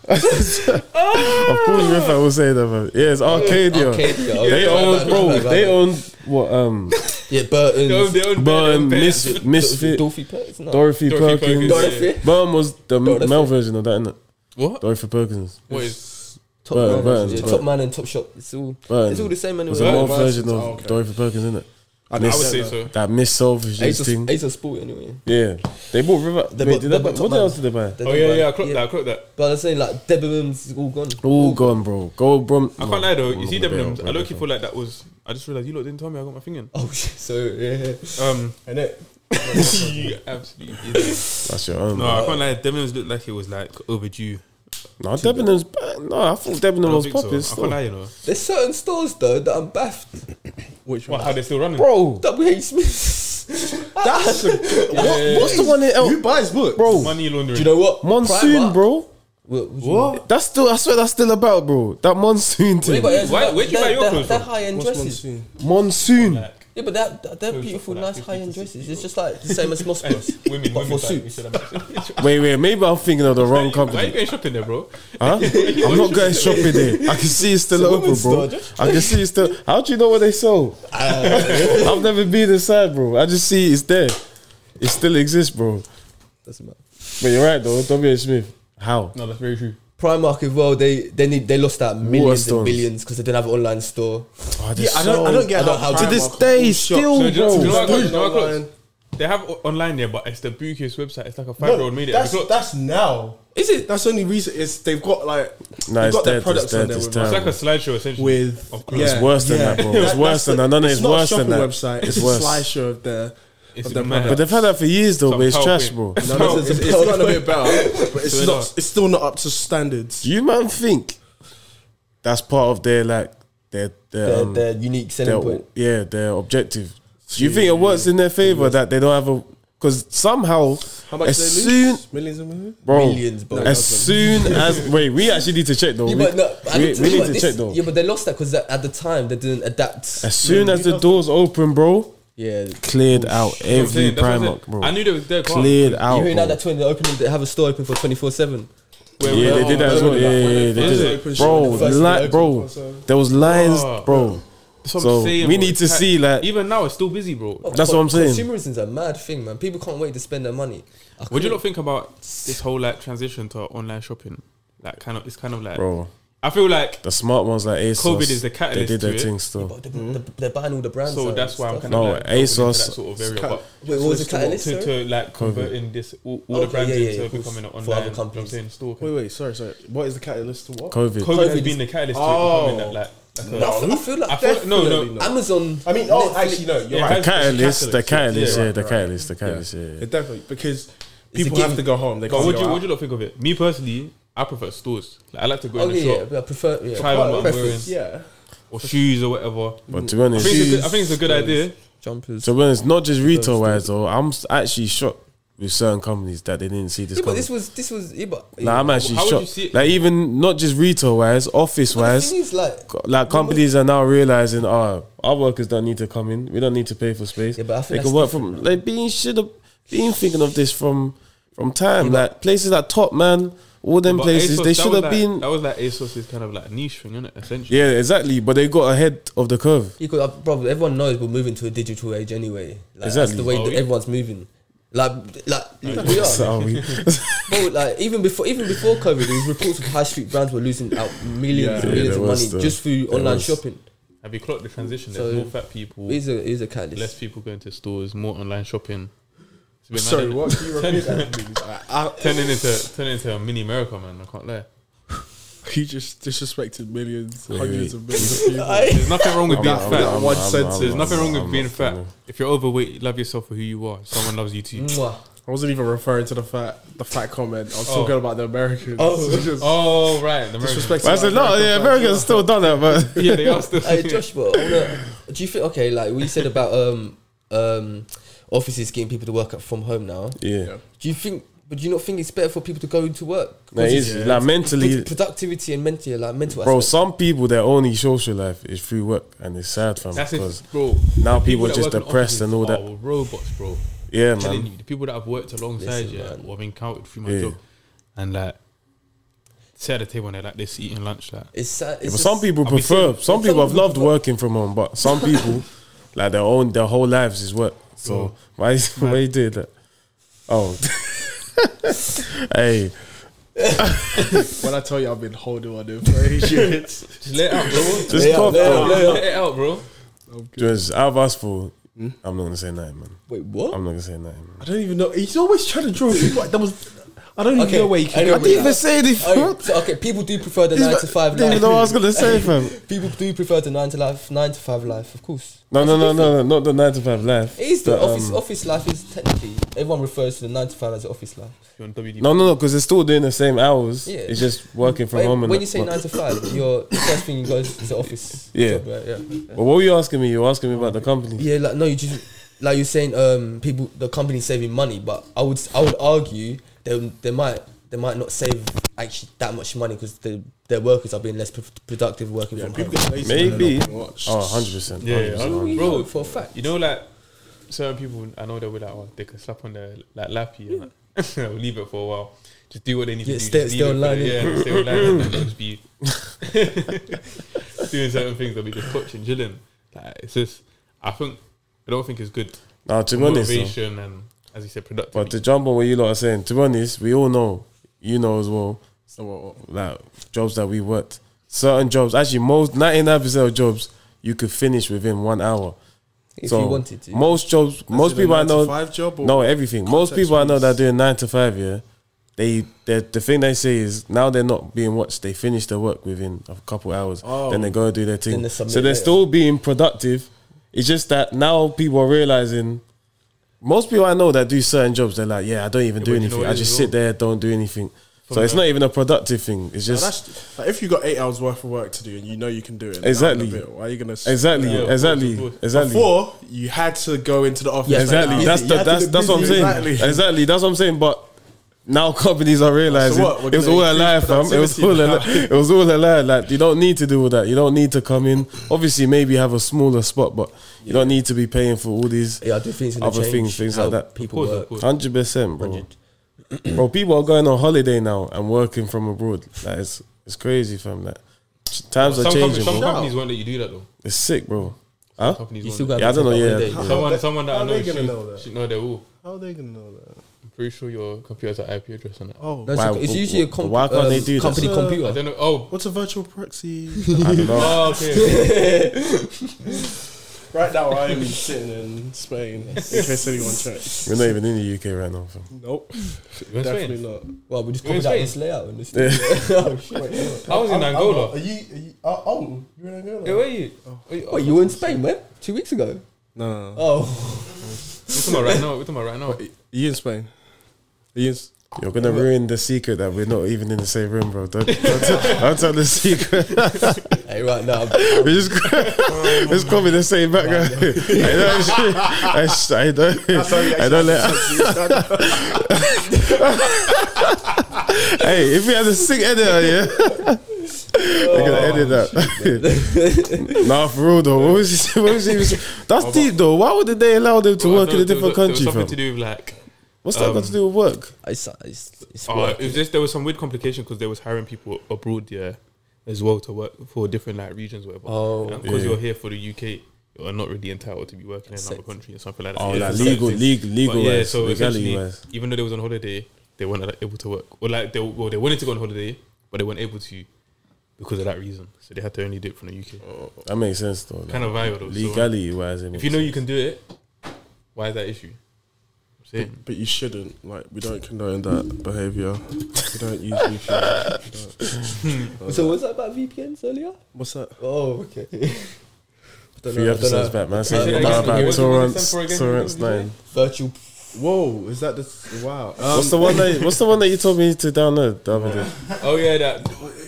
Of course, Rifa will say that, man. Yeah, it's Arcadia. Arcadia. They Yeah, own, right, bro. right, right, They right. own what? Um, Yeah, Burton. They own- they own- Burn, they own- Mis- Misfit, Dorothy Perkins. No. Dorothy Dorothy Perkins. Perkins. Dorothy. Burn was the Dorothy. male version of that, innit? What? Dorothy Perkins. What is? Top Burton, Man. Burton, yeah, Burton. Top Man and Top Shop. It's all. Burn. It's all the same anyway. Was a male Burn version versions, of oh, okay. Dorothy Perkins, innit? I, I would say so. That Miss Selfish Ace of, thing. Ace of Sport anyway. Yeah, they bought River. They Wait, bought- did they they bought buy, Top what Man. else did they buy? They Oh don't yeah, buy- yeah. I clocked that. I clocked that. But I'm saying like Debenhams all gone. All gone, bro. Go, bro. I can't lie though. You see Debenhams. I low key feel like that was. I just realized you lot didn't tell me I got my thing in. Oh shit. So yeah. Um, And it. you absolutely idiot. That's your own. No, No, I can't lie. Debenhams looked like it was like overdue. no Debenhams. No, I thought I Debenhams don't was think so. popping I still. can't lie, you know. There's certain stores though that I'm baffed. Which What? one? How they still running? Bro, W H Smith. That's a, Yeah. what's the one in who El- buys books? bro? Money laundering. Do you know what? Monsoon, Primark. bro. What? What? That's still. I swear that's still about, bro. That monsoon Yeah, thing. but it's Why- like- where'd you buy they're- your they're- clothes They're from? high end What's dresses. monsoon? Monsoon. Like, Yeah, but they're, they're Clothes beautiful, for like nice fifty high end to dresses. It's just like the same as Moss and Cross. women, but women for type, suits. we should have- Wait, wait. Maybe I'm thinking of the wrong Why are you company. going shopping there, bro? Huh? I'm not going shopping there. I can see it's still It's a open, women's bro. store, just- I can see it's still. How do you know what they sell? I've never been inside, bro. I just see it's there. It still exists, bro. Doesn't matter. But you're right, though. W H Smith. How? No, that's very true. Primark as well. They they need they lost out millions Waterstones. and billions because they didn't have an online store. Oh, Yeah, I don't, I don't get I don't- how, how- to this Primark day, all shops- still, So, do you know- do you know bro. what I got? Do you know what I got? Online. They have o- online there, but it's the bookiest website. It's like a five year old made it. That's, It's that's now. Is it? That's the only reason. It's they've got like No, they've it's got their dead. products It's on dead. there It's with, it's terrible. like a slideshow essentially. with Of clothes. yeah, It's worse than yeah. that, bro. It's That- worse that's than the- that. No, no, it's it's not a worse than shopping that. website. It's It's a worse. slideshow of their It's of their mad. But they've had that for years, though. Some But it's trash, PowerPoint. bro. No, no, it's, it's, it's gotten a bit better, but it's So not. it's- It's still not up to standards. Do you man think that's part of their like their their, Their, um, their unique selling their point. yeah their objective. Do you think it works in their favor that they don't have a? Because somehow, How much as do they soon, lose? Millions and millions? bro, Millions, bro. as soon as wait, we actually need to check though. Yeah, we but no, I we, need to- we need but to this- check though. Yeah, but they lost that because at the time they didn't adapt. As soon as the doors open, bro, Yeah, cleared out You know what I'm every saying? That's what I'm Primark, saying. bro. I knew there was there. Cleared you out, hearing now bro. that twenty they opening they have a store open for twenty four seven. Yeah, they did that as well. Yeah, yeah, yeah, they Is did it? it, bro. First Li- they bro, opened. there was lines, Oh. bro. That's what So, I'm saying, we bro. need to It's see, like- even now it's still busy, bro. That's what I'm saying. Consumerism is a mad thing, man. People can't wait to spend their money. I What do you couldn't- not think about this whole like transition to online shopping? Like, kind of, it's kind of like, Bro, I feel like the smart ones like ASOS, COVID is the they catalyst did their to it. thing still. But they're, they're buying all the brands. so. out That's and why I'm stuff. kind of No, like, going into ASOS that sort of area. ca- But Wait, what was the catalyst? to, sorry? to like converting this all, all the Okay, brands yeah, yeah, into of course. becoming an For online. other you know what I'm companies. saying store. Wait, wait, sorry, sorry. What is the catalyst to what? COVID. COVID, COVID has is- been the catalyst to Oh. becoming that like. like a, No, I feel- I feel like I feel like- no, no. definitely not. Amazon. I mean, oh, Netflix- actually, no, you're Yeah, right. The catalyst, the catalyst, Yeah, yeah, right, the right. catalyst, the catalyst, yeah. Yeah, yeah. definitely, because a people game- have to go home. They But can't what go do you out. what do you not think of it? Me personally, I prefer stores. Like, I like to go Oh in the yeah, shop, yeah, I prefer. Yeah. try on what I'm wearing, Yeah. or shoes or whatever. But to be I honest, think, it's a good, I think it's a good idea. Jumpers. to be honest, not just retail wise though. I'm s- actually shocked with certain companies that they didn't see this Yeah, but coming. this was this was. Yeah, but Nah, I'm actually How would you shocked. see it? Like even not just retail wise, office But the wise. thing is, like, Like companies are now realizing, oh, our workers don't need to come in. We don't need to pay for space. Yeah, but I think they that's can work from. Like being should have been thinking of this from from time. Like places like Top Man, all them But places, ASOS, they that should was have like, been. That was like ASOS's kind of like niche thing, isn't it? Essentially. Yeah, exactly. But they got ahead of the curve. you could, uh, bro, everyone knows we're moving to a digital age anyway. Like, Exactly. That's the way Are that we? everyone's moving. Like, like we are. So we- Bro, like even before even before COVID, there was reports of high street brands were losing out millions Yeah. and Yeah, millions there of was money the- just through there online was. shopping. Have you clocked the transition? So- There's more fat people, It is a, it is a less catalyst. people going to stores, more online shopping. It's a bit Sorry, mad, what innit? can you repeat that, please? I- I- Turning into turning into a mini America, man. I can't lie. He just disrespected millions, Wait, hundreds wait. of millions of people. There's nothing wrong with being I'm- fat. I'm- one sentence. There's nothing wrong I'm with being not fat. gonna- If you're overweight, love yourself for who you are. Someone loves you too. Mwah. I wasn't even referring to the fat, the fat comment. I was Oh. talking about the Americans. Oh. Just Oh right, the American. disrespecting I said, no, American yeah, fat Americans people. still done that, but Yeah, they are still. Hey Josh, but I wanna, do you think okay? Like we said about um um offices getting people to work from home now. yeah. Do you think? But do you not think it's better for people to go into work? No, it is, like mentally, Pro- productivity and mentally, like mental. bro. aspect. Some people their only social life is through work, and it's sad, fam. That's Because it, bro. now The people are that just work in depressed and all offices that. are robots, bro. Yeah, I'm telling man. you, the people that I've worked alongside, Listen, yeah, man. or I've encountered through my Yeah. job, and like sit at the table and they're like this eating lunch, like It's sad. It's But just- some people I'll be prefer. saying- Some some people have people loved prefer- working from home, but some people, like their own, their whole lives is work. So why, why you did that? Oh, hey, When I tell you I've been holding on them for ages. just let it out, bro. just Lay out, cough, lay out, bro. lay out. Let it out, bro. Just out of us four, I'm not gonna say nothing, man. Wait, what? I'm not gonna say nothing. Man. I don't even know. He's always trying to draw people. That was. I don't even Okay, know where he can anyway, go. I didn't even say anything. Oh, so, okay, people do prefer the nine to five Didn't life. even know what I was gonna say, fam. People do prefer the nine to life, nine to five life, of course. No, no, no, no, no, not the nine to five life. It is the The, office. um, Office life is technically everyone refers to the nine to five as the office life. You're on W D. No, no, no, because they're still doing the same hours. Yeah. It's just working from When, home. And when that, you say but, nine to five, your the first thing you go is the office. Yeah. job, right? yeah. but what were you asking me? You were asking me about the company. Yeah, like no, you just like you're saying, um, people, the company's saving money, but I would, I would argue they, they might, they might not save actually that much money because the, their workers are being less pro- productive working Yeah, from people home. get lazy. Maybe. when they're not being watched. Oh, one hundred percent. Yeah, yeah, Bro, bro. bro, for a fact. You know, like certain people, I know they'll be like, oh, they can slap on their like lappy and like, they'll leave it for a while. Just do what they need Yeah, to do. stay- just stay leave it for online, the- yeah. Yeah, stay online, and then they'll just be doing certain things. They'll be just touching, chilling. Like it's just, I think, I don't think it's good. Now, to be honest, though, Motivation and, as you said, productivity. but to jump on what you lot are saying, to be honest, we all know, you know as well, So what- what- like jobs that we worked. Certain jobs, actually, most ninety-nine percent of jobs you could finish within one hour. If so you wanted to. most jobs, most Is it a people I nine to know, five job or no everything. Most context people I know wise? that are doing nine to five, yeah, they they- the thing they say is now they're not being watched. They finish their work within a couple hours, Oh. then they go and do their Then thing. they So submit they're later. still being productive. It's just that now people are realizing. Most people I know that do certain jobs, they're like, yeah, I don't even Yeah, do but you know anything. what I it just is, sit bro? there, don't do anything. For So it's not even a productive thing. It's Now just that's, like, if you got eight hours worth of work to do and you know you can do it, in Exactly. an hour and a bit, why are you gonna? exactly, Yeah, of course, exactly, of course. exactly. Before you had to go into the office. Yeah, Exactly. like, That's you the, had to that's be that's what I'm busy. saying. Exactly. Exactly. That's what I'm saying. But now companies are realizing So what, we're it was gonna all a lie, increase fam. It was all a productivity lie. It was all a lie. Like you don't need to do all that. You don't need to come in. Obviously, maybe have a smaller spot, but you don't need to be paying for all these Yeah, I do think it's gonna other change things, things how like that. people Of course, work. of course. Hundred percent, bro. Bro, people are going on holiday now and working from abroad. Like it's it's crazy, fam. Like times are Some, changing, companies, some bro. companies won't let you do that though. It's sick, bro. Huh? Companies You won't still let got Yeah, I don't know, yeah. you. someone, someone that How I are know, they gonna should, know that? should know they will. How are they gonna know that? I'm pretty sure your computer's an I P address on it. Oh, No, it's, Why- a- it's usually a comp- why can't they um, do that? company That's a- I computer. don't know. Oh, what's a virtual proxy? I don't know. oh okay. Right now, I am sitting in Spain. In case anyone checks. We're not even in the U K right now, fam. Nope, You're in definitely Spain? not. Well, we just You're in copied out Spain? this layout. In this oh, shit. I was in Angola. Are you? Are you oh, oh, you're in Angola. Hey, where are you? Oh. Wait, you were in Spain when? Two weeks ago? No, no, no. Oh. We're talking about right now. We're talking about right now. Are you in Spain? Are you in? You're gonna ruin the secret that we're not even in the same room, bro. Don't, don't, tell, don't tell the secret. Hey, right now. we just just call me the same background. I don't. I, sh- I don't. I don't let. Hey, if we had a sick editor, yeah. They're gonna edit that. Nah, for real though. What was he, what was he, that's deep though. Why would they allow them to Bro, I work in a thought there different was- there was country, something fam? to do with like. What's that got to do with work? It's, it's, it's Oh, work. it was just there was some weird complication because they was hiring people abroad, yeah, as well to work for different like regions, or whatever. Oh, because yeah. you're here for the U K, you're not really entitled to be working in another Accept. country or something like that. Oh, Yeah, like it's legal, accepted. legal, legal But yeah, wise, so legality essentially, wise. even though they was on holiday, they weren't able to work, or like they well they wanted to go on holiday, but they weren't able to because of that reason. So they had to only do it from the U K. That makes sense though. Kind of vital though. So Legality wise, if you know you can do it, why is that issue? I'm saying. But you shouldn't. Like, we don't condone that behaviour. We don't use V P N. We don't- So was that about V P Ns earlier? What's that? Oh, okay. Don't Three know, I don't episodes know. back, man. Yeah, Saying yeah, about, yeah, about yeah. What Torrance, was it again? Torrance What was it nine. Virtual. Whoa, is that the wow? Um, What's the one that? What's the one that you told me to download the other day? Oh yeah, that.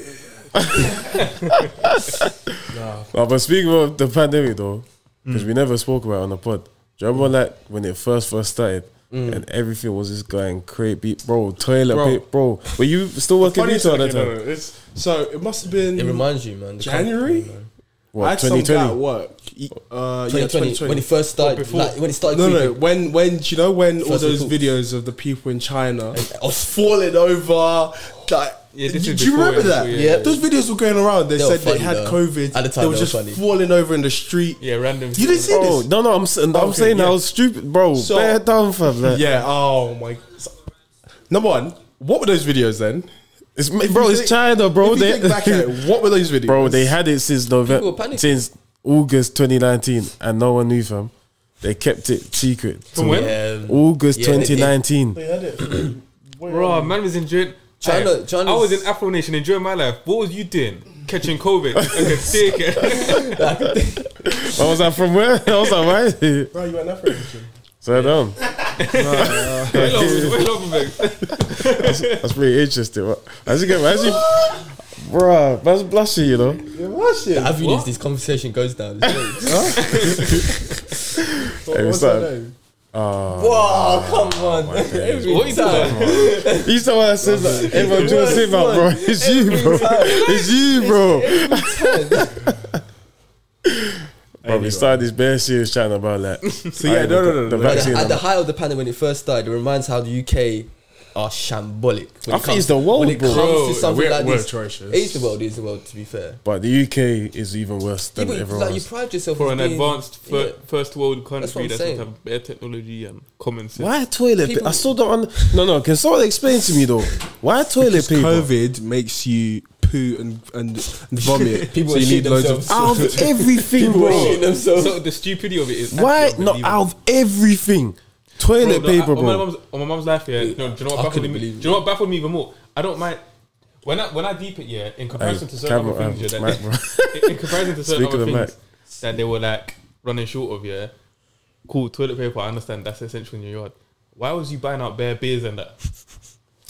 Oh, but speaking of the pandemic though, because we never spoke about it on the pod. Do you remember like when it first first started and everything was just going crazy, bro? Toilet Bro. paper, bro. Were you still working funny retail at that second, no, time? no, it's, so it must have been It reminds you, man. the January? company, man. I What had some twenty guy at twenty? work. He- Uh, yeah, twenty twenty, when it first started, before? like, when it started. No, no. creeping. When, when do you know when all First those before. videos of the people in China was falling over? Like, Yeah, this do, is do you before, remember yeah, that? before, yeah. Those videos were going around. They, They were said they funny, had though. COVID. At the time, they were they were just funny. falling over in the street. Yeah, random. You didn't see Oh this? no, no. I'm s- I'm Okay, saying yeah. I was stupid, bro. So- Bear down, fam. Like, Yeah. Oh my. Number one, what were those videos then? it's, If bro, you it's think- China, bro. If you They, think back at it, what were those videos? bro, they had it since People were November, panicking. since August twenty nineteen, and no one knew, fam. They kept it secret. From when? Yeah. August Yeah, they did. twenty nineteen. They had it. Bro, man was enjoying. China- Hey, China's- I was in Afro Nation enjoying my life. What was you doing? Catching COVID? I could take it. I was like, from where? I was like, why? Bro, you went African. So down. Wait long, wait long, man. That's pretty interesting. What- As you get, as you, bruh, man's blushing, you know. The avenues this conversation goes down. Hey, what's that? Wow, come on. Every What you time. He's the one that says that. Everyone do a Worst sim out, bro. one. It's you, bro. It's you, bro. Bro, we started this bare serious chatting about that. So yeah, no, no, no, the no. At vaccine. the, at and the that. height of the pandemic when it first started, it reminds how the U K are shambolic. When I it think comes- it's the world, when it bro. comes Bro, to something we're- like we're this. atrocious. It is the world, it is the world, to be fair. But the U K is even worse Yeah, than but everyone like, you else. pride yourself For as an being- advanced fir- yeah. first world That's country what I'm that's saying. going to have better technology and common sense. Why toilet paper? People- I still don't. Under- no, no. Can someone explain to me though? Why toilet paper? COVID makes you poo and and, and vomit. People so you shit need loads of. themselves. Out of everything, People are shitting bro. themselves. So the stupidity of it is Why actually not unbelievable. out of everything? Toilet Bro, paper, no, on my bro. mum's on my mum's life, yeah. You know, do you know what I baffled couldn't me? believe Do you know what baffled me even more? I don't mind when I when I deep it, yeah. In comparison to certain camera, other things, yeah, um, that mic, bro. in, in comparison to certain Speak of other the things that they were like running short of, yeah. Cool, toilet paper. I understand that's essential in your yard. Why was you buying out bare beers and that?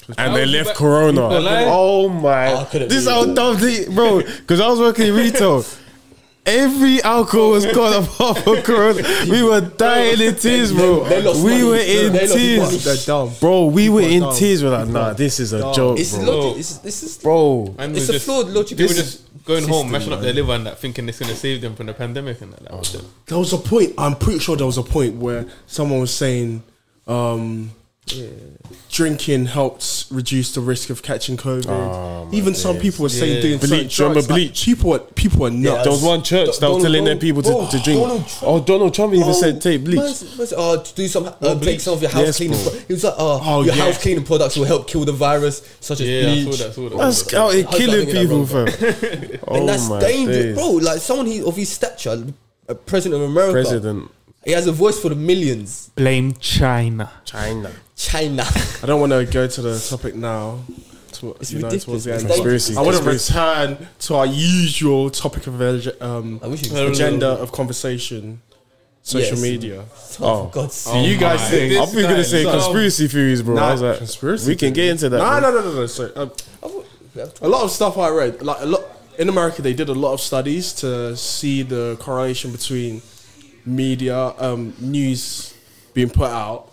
and they How left back- Corona. People lie. Oh my! Oh, I couldn't this is do how that. dumb they, bro. Because I was working in retail. Every alcohol was gone apart from Corona. We were dying in tears, bro. They lost We money. were in They lost tears, money. They're dumb. bro. We were People are in dumb. tears. We're like, nah, this is a joke, It's bro. logic. It's, this is Bro, Man It's was a flawed logic. People This just going home, system, mashing up man. their liver and that, thinking it's gonna save them from the pandemic and that. that was it. There was a point. I'm pretty sure there was a point where someone was saying, um, drinking helps reduce the risk of catching COVID. Oh, my Even some days. people were saying Yeah. doing certain Bleach, remember drugs, like, bleach? people are people are nuts. there was one church that was Donald- telling their Donald- people to, bro, to drink. Donald Trump. Oh, Donald Trump even Bro, said take bleach. man's- man's, uh, to do some, uh, take bleach? some of your house Yes, cleaning. bro. Pro- he was like, uh, Oh, your yeah. house cleaning products will help kill the virus, such as Yeah, I bleach. saw that. I saw that. That's out here How's that killing thinking people, that fam. Oh and that's my dangerous, days. bro. Like someone he, of his stature, a president of America, President he has a voice for the millions. Blame China. China. China. I don't want to go to the topic now. To, It's you know, ridiculous. towards the It's end. Conspiracy. I want to Conspiracy. return to our usual topic of ag- um, I wish you agenda of conversation: social Yes. media. Oh, for God's sake. So you guys my. think? This I think you're gonna say guy- conspiracy theories, bro. Nah, I was like, conspiracy we can get into that. No, bro. no, no, no, no. Sorry. Um, a lot of stuff I read, like a lot in America, they did a lot of studies to see the correlation between media, um, news being put out,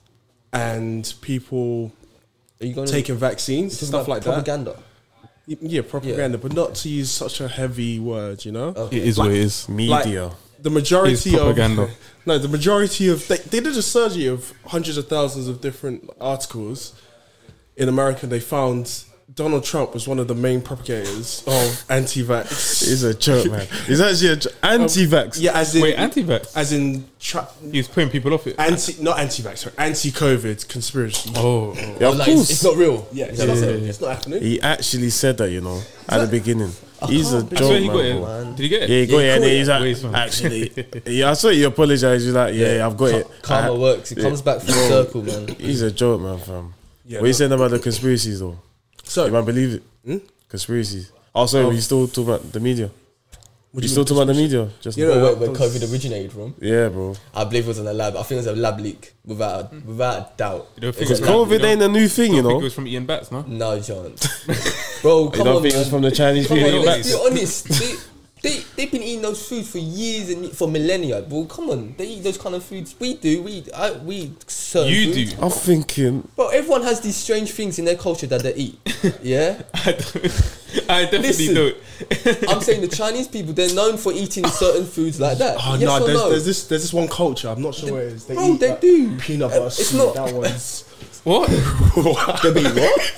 and people Are you going taking vaccines, to stuff like that. propaganda? Y- Yeah, propaganda, but not to use such a heavy word, you know. It is what it is. Media. The majority It's propaganda. of no, the majority of they, they did a survey of hundreds of thousands of different articles in America. They found Donald Trump was one of the main propagators of anti-vax. It's a joke, man. He's actually a jo- anti-vax. Yeah, as in Wait, anti-vax? as in tra- He was putting people off it. anti, not anti-vax, sorry, anti-COVID conspiracy. Oh, Yeah, Oh, of like, course. it's, it's not real. Yeah, it's, Is that not, what I'm saying? it's not happening. He actually said that, you know, at the beginning. He's a can't joke, I swear he man. got it. bro. Did he get it? Yeah, he got Yeah, it, and he then he's caught it. like, Waste, man. actually, yeah, I saw you apologize. You're like, yeah, I've got it. Karma I- works. It yeah. comes back full circle, man. He's a joke, man, fam. Yeah, what you no. saying about the conspiracies, though? So, You might believe it. Hmm? Conspiracies. Oh, sorry, we still talking about the media. what You do still mean talking about the media? Just Yeah, now. no, Where, no, where those- COVID originated from? Yeah, bro. I believe it was in a lab. I think it was a lab leak, without without a doubt. You don't think It's it's a from- lab- COVID ain't a new thing, you I think know. it was from eating bats, no? No chance, bro. You Come don't on, think man. it's from the Chinese Come people on, eating let's bats? be honest. They, they, they've been eating those foods for years and for millennia. Well, come on, they eat those kind of foods. We do. We I, we serve You foods. do. I'm thinking, Bro, everyone has these strange things in their culture that they eat. Yeah, I don't. I definitely Listen. don't. I'm saying the Chinese people, they're known for eating certain foods like that. Oh yes no, or there's, no? there's this there's this one culture. I'm not sure what it is. They Bro, eat, they like, do. peanut butter. It's soup. not- that one's. What? They be what?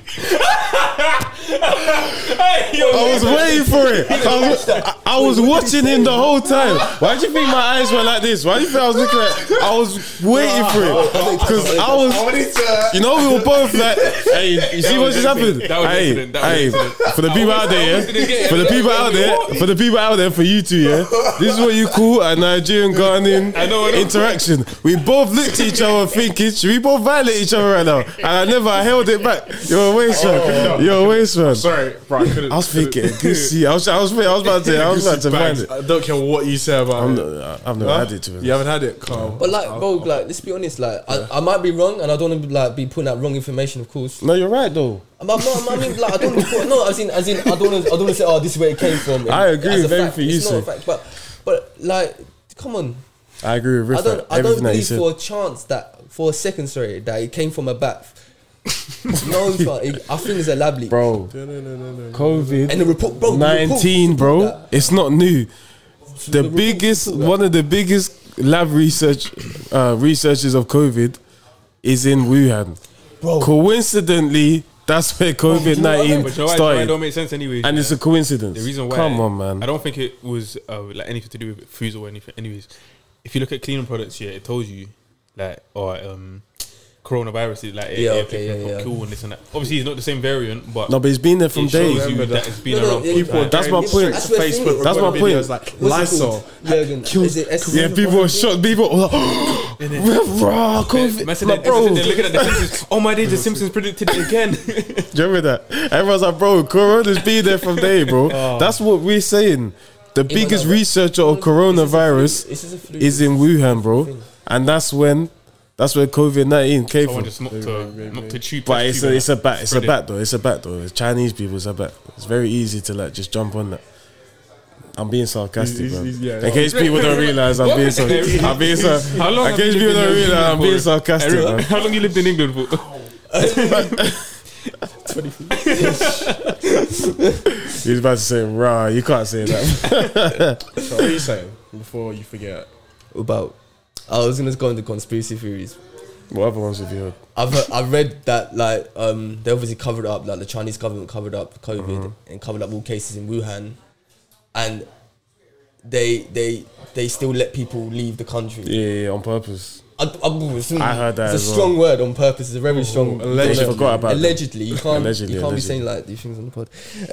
I was waiting for it. I was, I, I was watching him the whole time. Why do you think my eyes were like this? Why do you think I was looking at? I was waiting for it because I was. You know, we were both like, "Hey, you see what just happened? That was Hey, incident. That was hey, incident. for the people out there, was gonna get yeah, it. for the people out there, for the people out there, for you two, yeah, this is what you call a Nigerian Ghanaian I know, I know. interaction. We both looked at each other thinking, should we both violate each other right now? And I never, I held it back. You're a waste man. You're a waste man. Sorry, bro. I, couldn't, I was thinking, good see. I was, I was, I was about to, I was about to find it. I don't care what you say about I'm it. not, I've never Huh? had it to be You honest. haven't had it, Carl. But like, bro, like, let's be honest. Like, I, I might be wrong, and I don't want to like be putting out wrong information, of course. No, you're right though. I'm not. I mean, like, I don't. want to put, no, as in, as in, I don't. Wanna, I don't want to say, oh, this is where it came from. I agree as a with fact. everything you it's not a say. fact, but, but like, come on. I agree with Riff. I don't. I everything don't that you believe said. for a chance that for a second, sorry, that it came from a bat. No, chance. I think it's a lab leak, Bro, No, no, no, no, no. COVID And the report, bro, the nineteen, report bro. that. It's not new. The report biggest, support that. one of the biggest lab research uh, researchers of COVID is in Wuhan. Bro. Coincidentally, that's where COVID nineteen But you know why, why it started, don't make sense anyway. and it's a coincidence. The reason why, Come on, man. I don't think it was uh, like anything to do with foods or anything. Anyways, if you look at cleaning products, yeah, it tells you like or um, coronavirus is like it, Yeah, it, okay, it, yeah, yeah. cool and this and that. Obviously, it's not the same variant, but No, but it's been there from it shows days. you that it's been No, no, around. yeah, for people time. are That's my Going point. That's to where Facebook. things- That's my recording point. videos Like What's it Lysol. called? Jurgen, kills- is it S- Yeah, people were shocked. People, were like, raw COVID. Man said My that- bro, they're looking at the Simpsons. Oh my days, the Simpsons predicted it again. do you remember that? Everyone's like, bro, Corona's been there from day, bro. That's what we're saying. The biggest no, no. researcher of coronavirus This is a flu. is in Wuhan, bro. And that's when That's where COVID nineteen came Someone from. just not to not to chew. But it's a, it's a bat. It's a Spread it. bat though. It's a bat though. It's Chinese people. It's a bat. It's very easy to like just jump on that. I'm being sarcastic, He's- bro. he's- yeah. In case people don't realize I'm being so. I'm being so. How long? In have case you people lived don't in realize I'm England being for? sarcastic, Eric, bro. How long you lived in England for? He's about to say, "Rah, you can't say that." So what are you saying before you forget? About, I was gonna go into conspiracy theories. What other ones have you heard? I've heard, I've read that like um they obviously covered up, like the Chinese government covered up COVID Uh-huh. and covered up all cases in Wuhan, and they they they still let people leave the country. Yeah, yeah, yeah, on purpose. I, I, it's, I heard that It's as a well. strong word on purpose. It's a very strong. They forgot about that. allegedly. You can't. Allegedly, you can't allegedly. be saying like these things on the pod.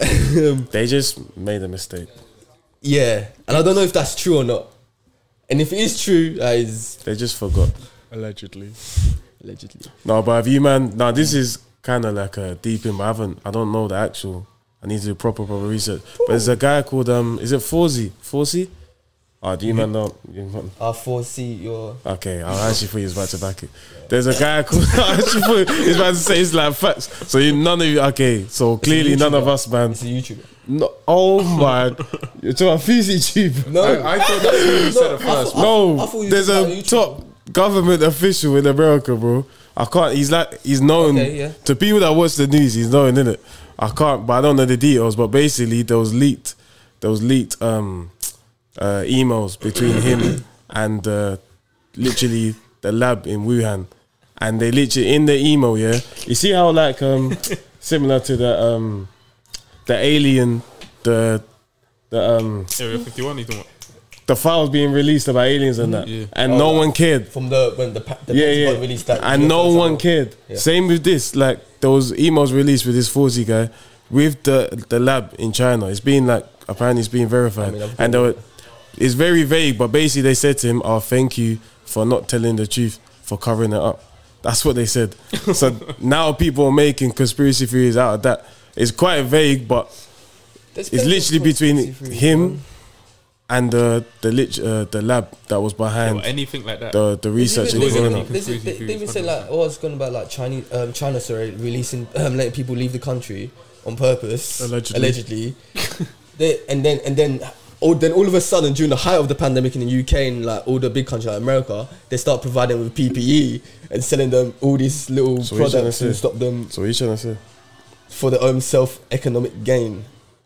um, They just made a mistake. yeah, and I don't know if that's true or not. And if it is true, that is They just forgot. Allegedly. allegedly. No, but have you, man? Now this is kind of like a deep in, but I haven't. I don't know the actual. I need to do proper proper research. But there's a guy called um. Is it Fauci? Fauci? Oh, do you man know? You man- I foresee your. Okay, I actually thought he was about to back it. There's a guy called. I actually thought he was about to say it's like facts. So you, none of you. Okay, so clearly none of YouTuber. us, man. It's a YouTuber. No, oh my! You're talking about Fauci chief. No, I, I thought that's what you said at first. I No, thought you there's said a about YouTube. top government official in America, bro. I can't. He's like he's known Okay, yeah. to people that watch the news. He's known, innit? I can't, but I don't know the details. But basically, there was leaked, there was leaked um, uh, emails between him and uh, literally the lab in Wuhan, and they literally in the email, yeah. You see how like um, similar to the um, the alien, the the um. Area fifty-one. You talking about? the files being released about aliens and that, Yeah. and Oh, no like- one cared. from the when the, pa- the Yeah, Pentagon yeah, released that, and no U F O one sample. cared. Yeah. Same with this, like there was emails released with this Fauci guy with the the lab in China. It's been like apparently it's been verified, I mean, I've and they were, it's very vague. But basically, they said to him, "Oh, thank you for not telling the truth, for covering it up." That's what they said. So now people are making conspiracy theories out of that. It's quite vague, but There's it's plenty of literally between conspiracy theories, him man. and the the lit, uh, the lab that was Or behind anything like that. the the research in There's even- Corona. there's- Conspiracy They they theories, even say one like, oh, I was going about like Chinese, um, China, sorry, releasing, um, letting people leave the country on purpose, Allegedly. allegedly. they, and then and then. Oh, then all of a sudden, during the height of the pandemic in the U K and like all the big countries like America, they start providing them with P P E and selling them all these little So what you trying products to to say? stop them So what you trying to say? for their own self economic gain.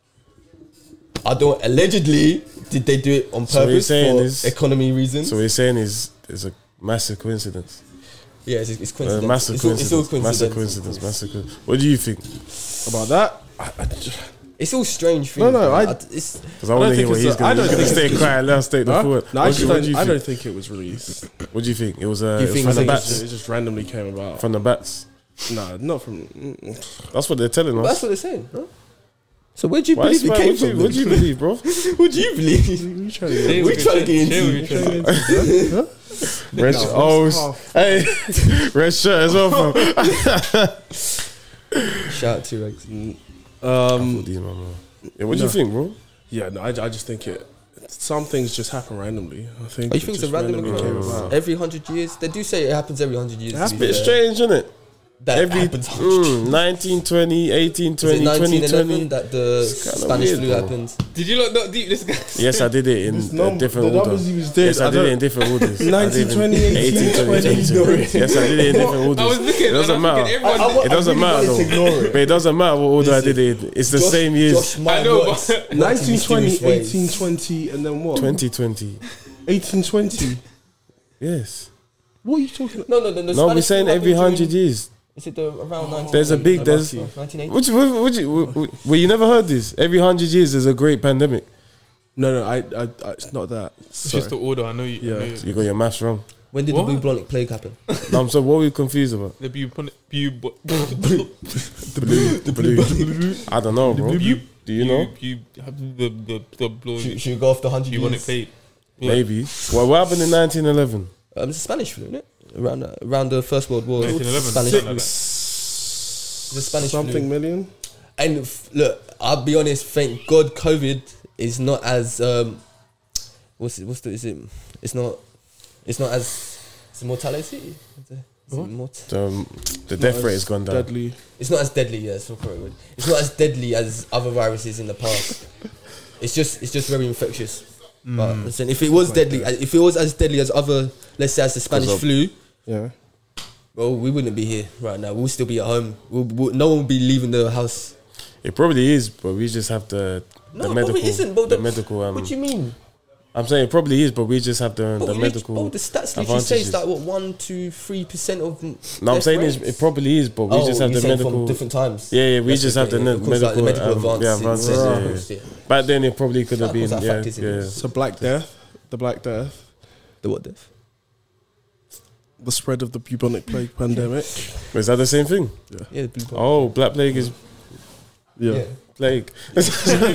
I don't. Allegedly, did they do it on So what you're purpose saying for is- economy reasons? So what you're saying is it's a massive coincidence. yeah, it's, it's A coincidence. massive it's, all, coincidence. it's all coincidence. Massive coincidence. Massive coincidence. What do you think? About that, I, I just, It's all strange things. No, no, man. I- it's, Because I I want don't to hear think what it's he's a- going I to don't do. think Stay it's- quiet. Let us take the huh? forward. No, I What actually do you- what do don't, you I don't think? think it was released. What do you think? It was uh, You it was think from the it's- It bats. just randomly came about. From the bats. Nah, not from. mm, That's what they're telling but that's us. what they're saying. Huh? So where do you Why believe is it man, came what, do you, from? what do you believe, bro? What do you believe? You trying to Share get- We're with trying your to get share with into- your share. Red, No, oh, it's s- hey, red shirt as well, fam. Shout out to Rex. Um, These man, man. Yeah, what do you No. think, bro? yeah, no, I, I just think it. Some things just happen randomly. I think. Oh, you it think it's a just random randomly came occurrence? about. Every hundred years? They do say it happens every hundred years. That's to It's be a bit fair. strange, isn't it? That Every happens. mm, nineteen twenty, eighteen Is it twenty, twenty nineteen twenty. eleven that the kinda Spanish weird, flu bro. happened? Did you look that deep? This guy. Yes, I did it in This a number- different the order. numbers he was doing, Yes, I I did it don't- in different orders. I nineteen, did it in twenty, eighteen, twenty. twenty. Yes, I did it in different orders. I was looking. It doesn't and I'm matter. thinking everyone. It doesn't matter though. But it doesn't matter what order I did it in. It's the Josh- same years. Josh might I know, works- but- works in nineteen twenty, mysterious ways. eighteen twenty, and then what? twenty twenty. eighteen twenty. Yes. What are you talking about? No, no, no. The No, we're Spanish saying flu every happened hundred during- years. Is it the around nineteen? There's a big. There's. nineteen eighty. Would you, would, would you, would, would, well, you never heard this? Every hundred years there's a great pandemic. No, no, I, I, I it's not that. It's Sorry. just the order. I know you. Yeah. I know you- You got your maths wrong. When did What? the bubonic plague happen? No, I'm sorry. What were you confused about? The bu- bu- bu- Blue. I don't know, bro. bu- Do you know? You have the the the blow. Should, should we go off the hundred Bubonic years? plague. Maybe. Well, what happened in nineteen eleven? Um, it's a Spanish flu, isn't it? Around uh, around the First World War. nineteen eleven. Spanish something flu. like that. The Spanish Something flu. million. And f- look, I'll be honest. Thank God, COVID is not as um, what's it? What's the? Is it? It's not. It's not as It's a mortality. It's, a, it's, a mort- The, um, the death rate has gone down. Deadly. it's not as deadly. Yeah, it's not correct word. It's not as deadly as other viruses in the past. It's just it's just very infectious. But listen, if it was deadly, if it was as deadly as other, let's say as the Spanish of- flu, Yeah. well, we wouldn't be here right now. We'll still be at home. We'll, we'll, no one will be leaving the house. It probably is, but we just have the the No, medical. but it isn't. But the the, medical. Um, what do you mean? I'm saying it probably is, but we just have the But the we medical. lit- oh, the stats literally say it's advantages. like what one, two, three percent of. No, I'm saying it's, it probably is, but we oh, just have you're the saying medical. from different times. Yeah, yeah, we That's just okay, have the yeah, ne- of course, like the medical, medical um, yeah, advances. advances, yeah, Yeah. yeah. Back then, it probably could have Of been. course, that Yeah, factors in. yeah. So Black Death, the Black Death, The what death? the spread of the bubonic plague pandemic. Is that the same thing? Yeah, the blue Oh, Black Plague is Yeah. Yeah. plague. I'm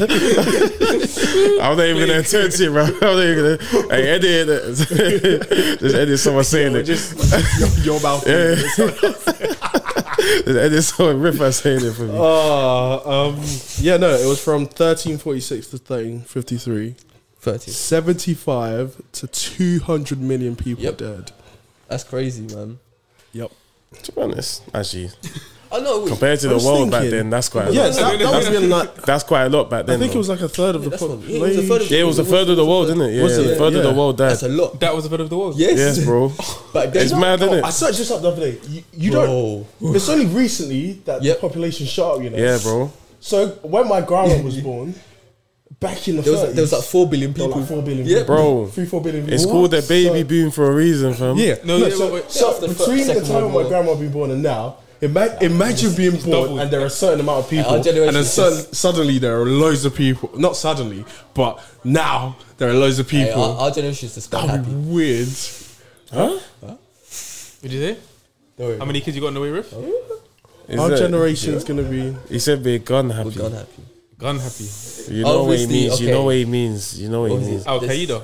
not even gonna attempt it, bro. I'm not even gonna. Hey, edit it. Just edit someone saying it. Just your, your mouth. Yeah. Just edit someone Ripper saying it for me. Uh, um, yeah, no, it was from thirteen forty-six to thirteen fifty-three. thirty. seventy-five to two hundred million people Yep. dead. That's crazy, man. Yep. To be honest, actually, I know. compared to I the was world back thinking- then, that's quite. A Yeah, lot. that, that was really like. That's quite a lot back I then. think it though. was like a third of the that's what- population. yeah, it was a third of- Yeah, it was a third of the world, isn't it? Yeah, Was a it? third of the Yeah. world died. That's a lot. That was a bit of the world. Yes. Yes, bro. Back then. It's mad, isn't I it? searched this up the other day. You, you Bro. don't. It's only recently that Yep. the population shot up. You know. Yeah, bro. So when my grandma was born, back in the There was, thirties, there was like four billion there were people. like four billion. Yeah, people. Bro. three, four billion. People. It's called the baby So- boom for a reason, fam. Yeah, No, no, yeah, so, wait, wait. so After the between first- the second time World my War. grandma been born and now, ima- imagine being born doubled. and there are a certain amount of people, Our generation and then is sudden, suddenly there are loads of people. Not suddenly, but now there are loads of Hey, people. our, our generation is just That would happy. be weird. Huh? What'd you say? How many kids you got in the way, Riff? Is Our that- generation's gonna be. He said be gun We're happy. gone happy. Gun happy. You know what he Obviously, means. You okay. know what he means. You know what he Obviously. means. Al This- Qaeda.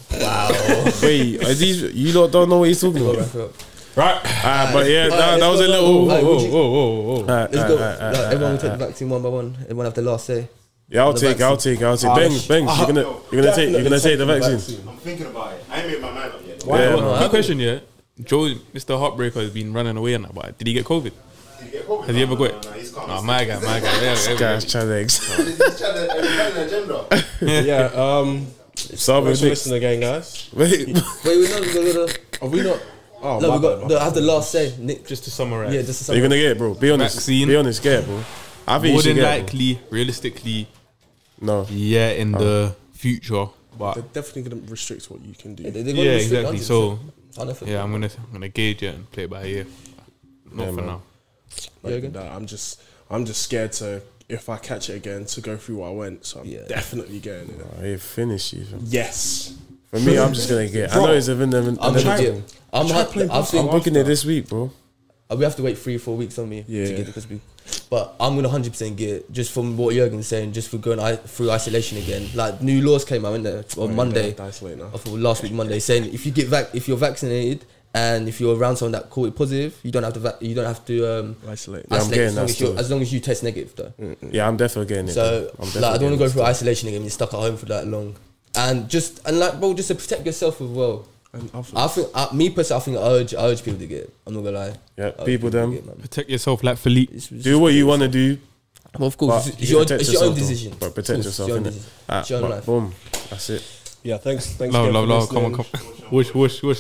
Wow. Wait, are these you lot don't know what he's talking Go about? wrap it up. Right. Ah, but yeah, Alright, that, that let's was a go. little. Alright, Whoa, would you- whoa, whoa, whoa. Ah, Let's ah, go. ah, ah, Like, ah, everyone will ah, take ah. the vaccine one by one. Everyone have the last say. Yeah, I'll The take, I'll vaccine. take, I'll take. Ah, Bengs, Bengs, you're gonna, you're gonna take, you're gonna take the vaccine. I'm thinking about it. I ain't made my mind up yet. Why Yeah, not? man. Quick question, yeah. Joe, Mister Heartbreaker has been running away now, but did he get COVID? Did you get COVID? Has he ever No, got no, it? no, he's calm. Oh, my guy, my guy. Yeah, yeah, yeah. Guys, try the eggs. He's trying to he's an agenda. Yeah. Um. Start Thanks with for Nick. listening again, guys. Wait, Wait, we know we got the. Have we not? Oh, No, my we got. bad, the, my I have the bad. last say. Nick. Just to summarize. Yeah, just to you're summarize. gonna get it, bro. Be honest. Vaccine. Be honest, get it, bro. I think you More should than get it, likely, realistically, bro. No. yeah, in the future. But They're definitely gonna restrict what you can do. Yeah, they- they're gonna yeah, restrict exactly. one So hundred percent. one hundred percent. yeah, I'm gonna I'm gonna gauge it and play it by ear. Not Yeah, for man. now. Like, Jürgen? nah, I'm just, I'm just scared to if I catch it again to go through what I went. So I'm Yeah. definitely getting it. I finish you. fam. Yes. For me, I'm just gonna get. I know it's a vin- vin- I'm vin- trying. trying- I'm. try ha- playing I basketball. think I'm booking it this week, bro. Uh, we have to wait three, four weeks on me Yeah. to get it because we. But I'm gonna one hundred percent get it, just from what Jurgen's saying, just for going I- through isolation again. Like new laws came out in there on Monday, That's late now. or for last week Monday, saying if you get vac- if you're vaccinated and if you're around someone that caught it positive, you don't have to vac- you don't have to um, Isolate. Yeah, I'm isolate getting as long that as, you're, still. as long as you test negative though. Yeah, I'm definitely getting it. So bro. I'm like, I definitely don't want to getting go it through still. isolation again. You're stuck at home for that long, and just and like bro, just to protect yourself as well. And others. I think uh, me personally, I think I urge I urge people to get it. I'm not gonna lie. Yeah, I urge people to them. get it, man. Protect yourself like Philippe. It's- it's Do just- what you want to do, Well, of course, but it's, it's your, protect it's your own yourself, though. decision. But Of protect course, yourself, it's your own innit? decision. Ah, It's your own but life. boom, that's it. Yeah, thanks. Thanks Love, again love, for love. Come on, listening. come on. Whoosh, whoosh, whoosh.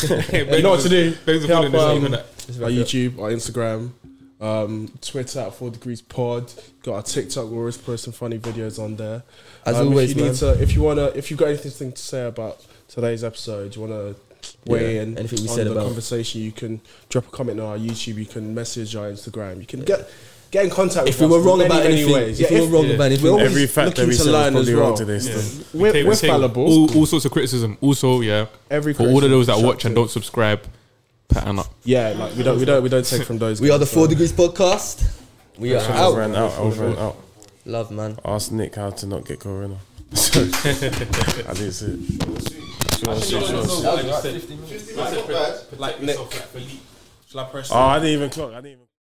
You know what to do. Thanks for Hit following up, us. um, Even that. our YouTube, our Instagram, um, Twitter at Four Degrees Pod. Got our TikTok. We're always posting funny videos on there. As Um, always, if you man. need to, if you wanna, if you got anything to say about today's episode, you wanna weigh Yeah, in anything we on said the about- conversation, you can drop a comment on our YouTube. You can message our Instagram. You can get get in contact If with we us were wrong in many, about many anything, ways. if Yeah, we were if- wrong yeah. about We're anything, always Every fact that looking we to said was learn probably as wrong well. today. Yeah. Still. We're, Take- we're take fallible. All, all sorts of criticism. Also, yeah. Every For all of those that criticism watch and don't subscribe, pattern up. Yeah, like we don't, we don't, we don't take from those. we are the guys, Four so- Degrees Podcast. We are Over and out. out, over and out. Love, man. Ask Nick how to not get corona. I didn't see it. fifty minutes. Like, Nick, shall I press? Oh, I didn't even clock. I didn't even.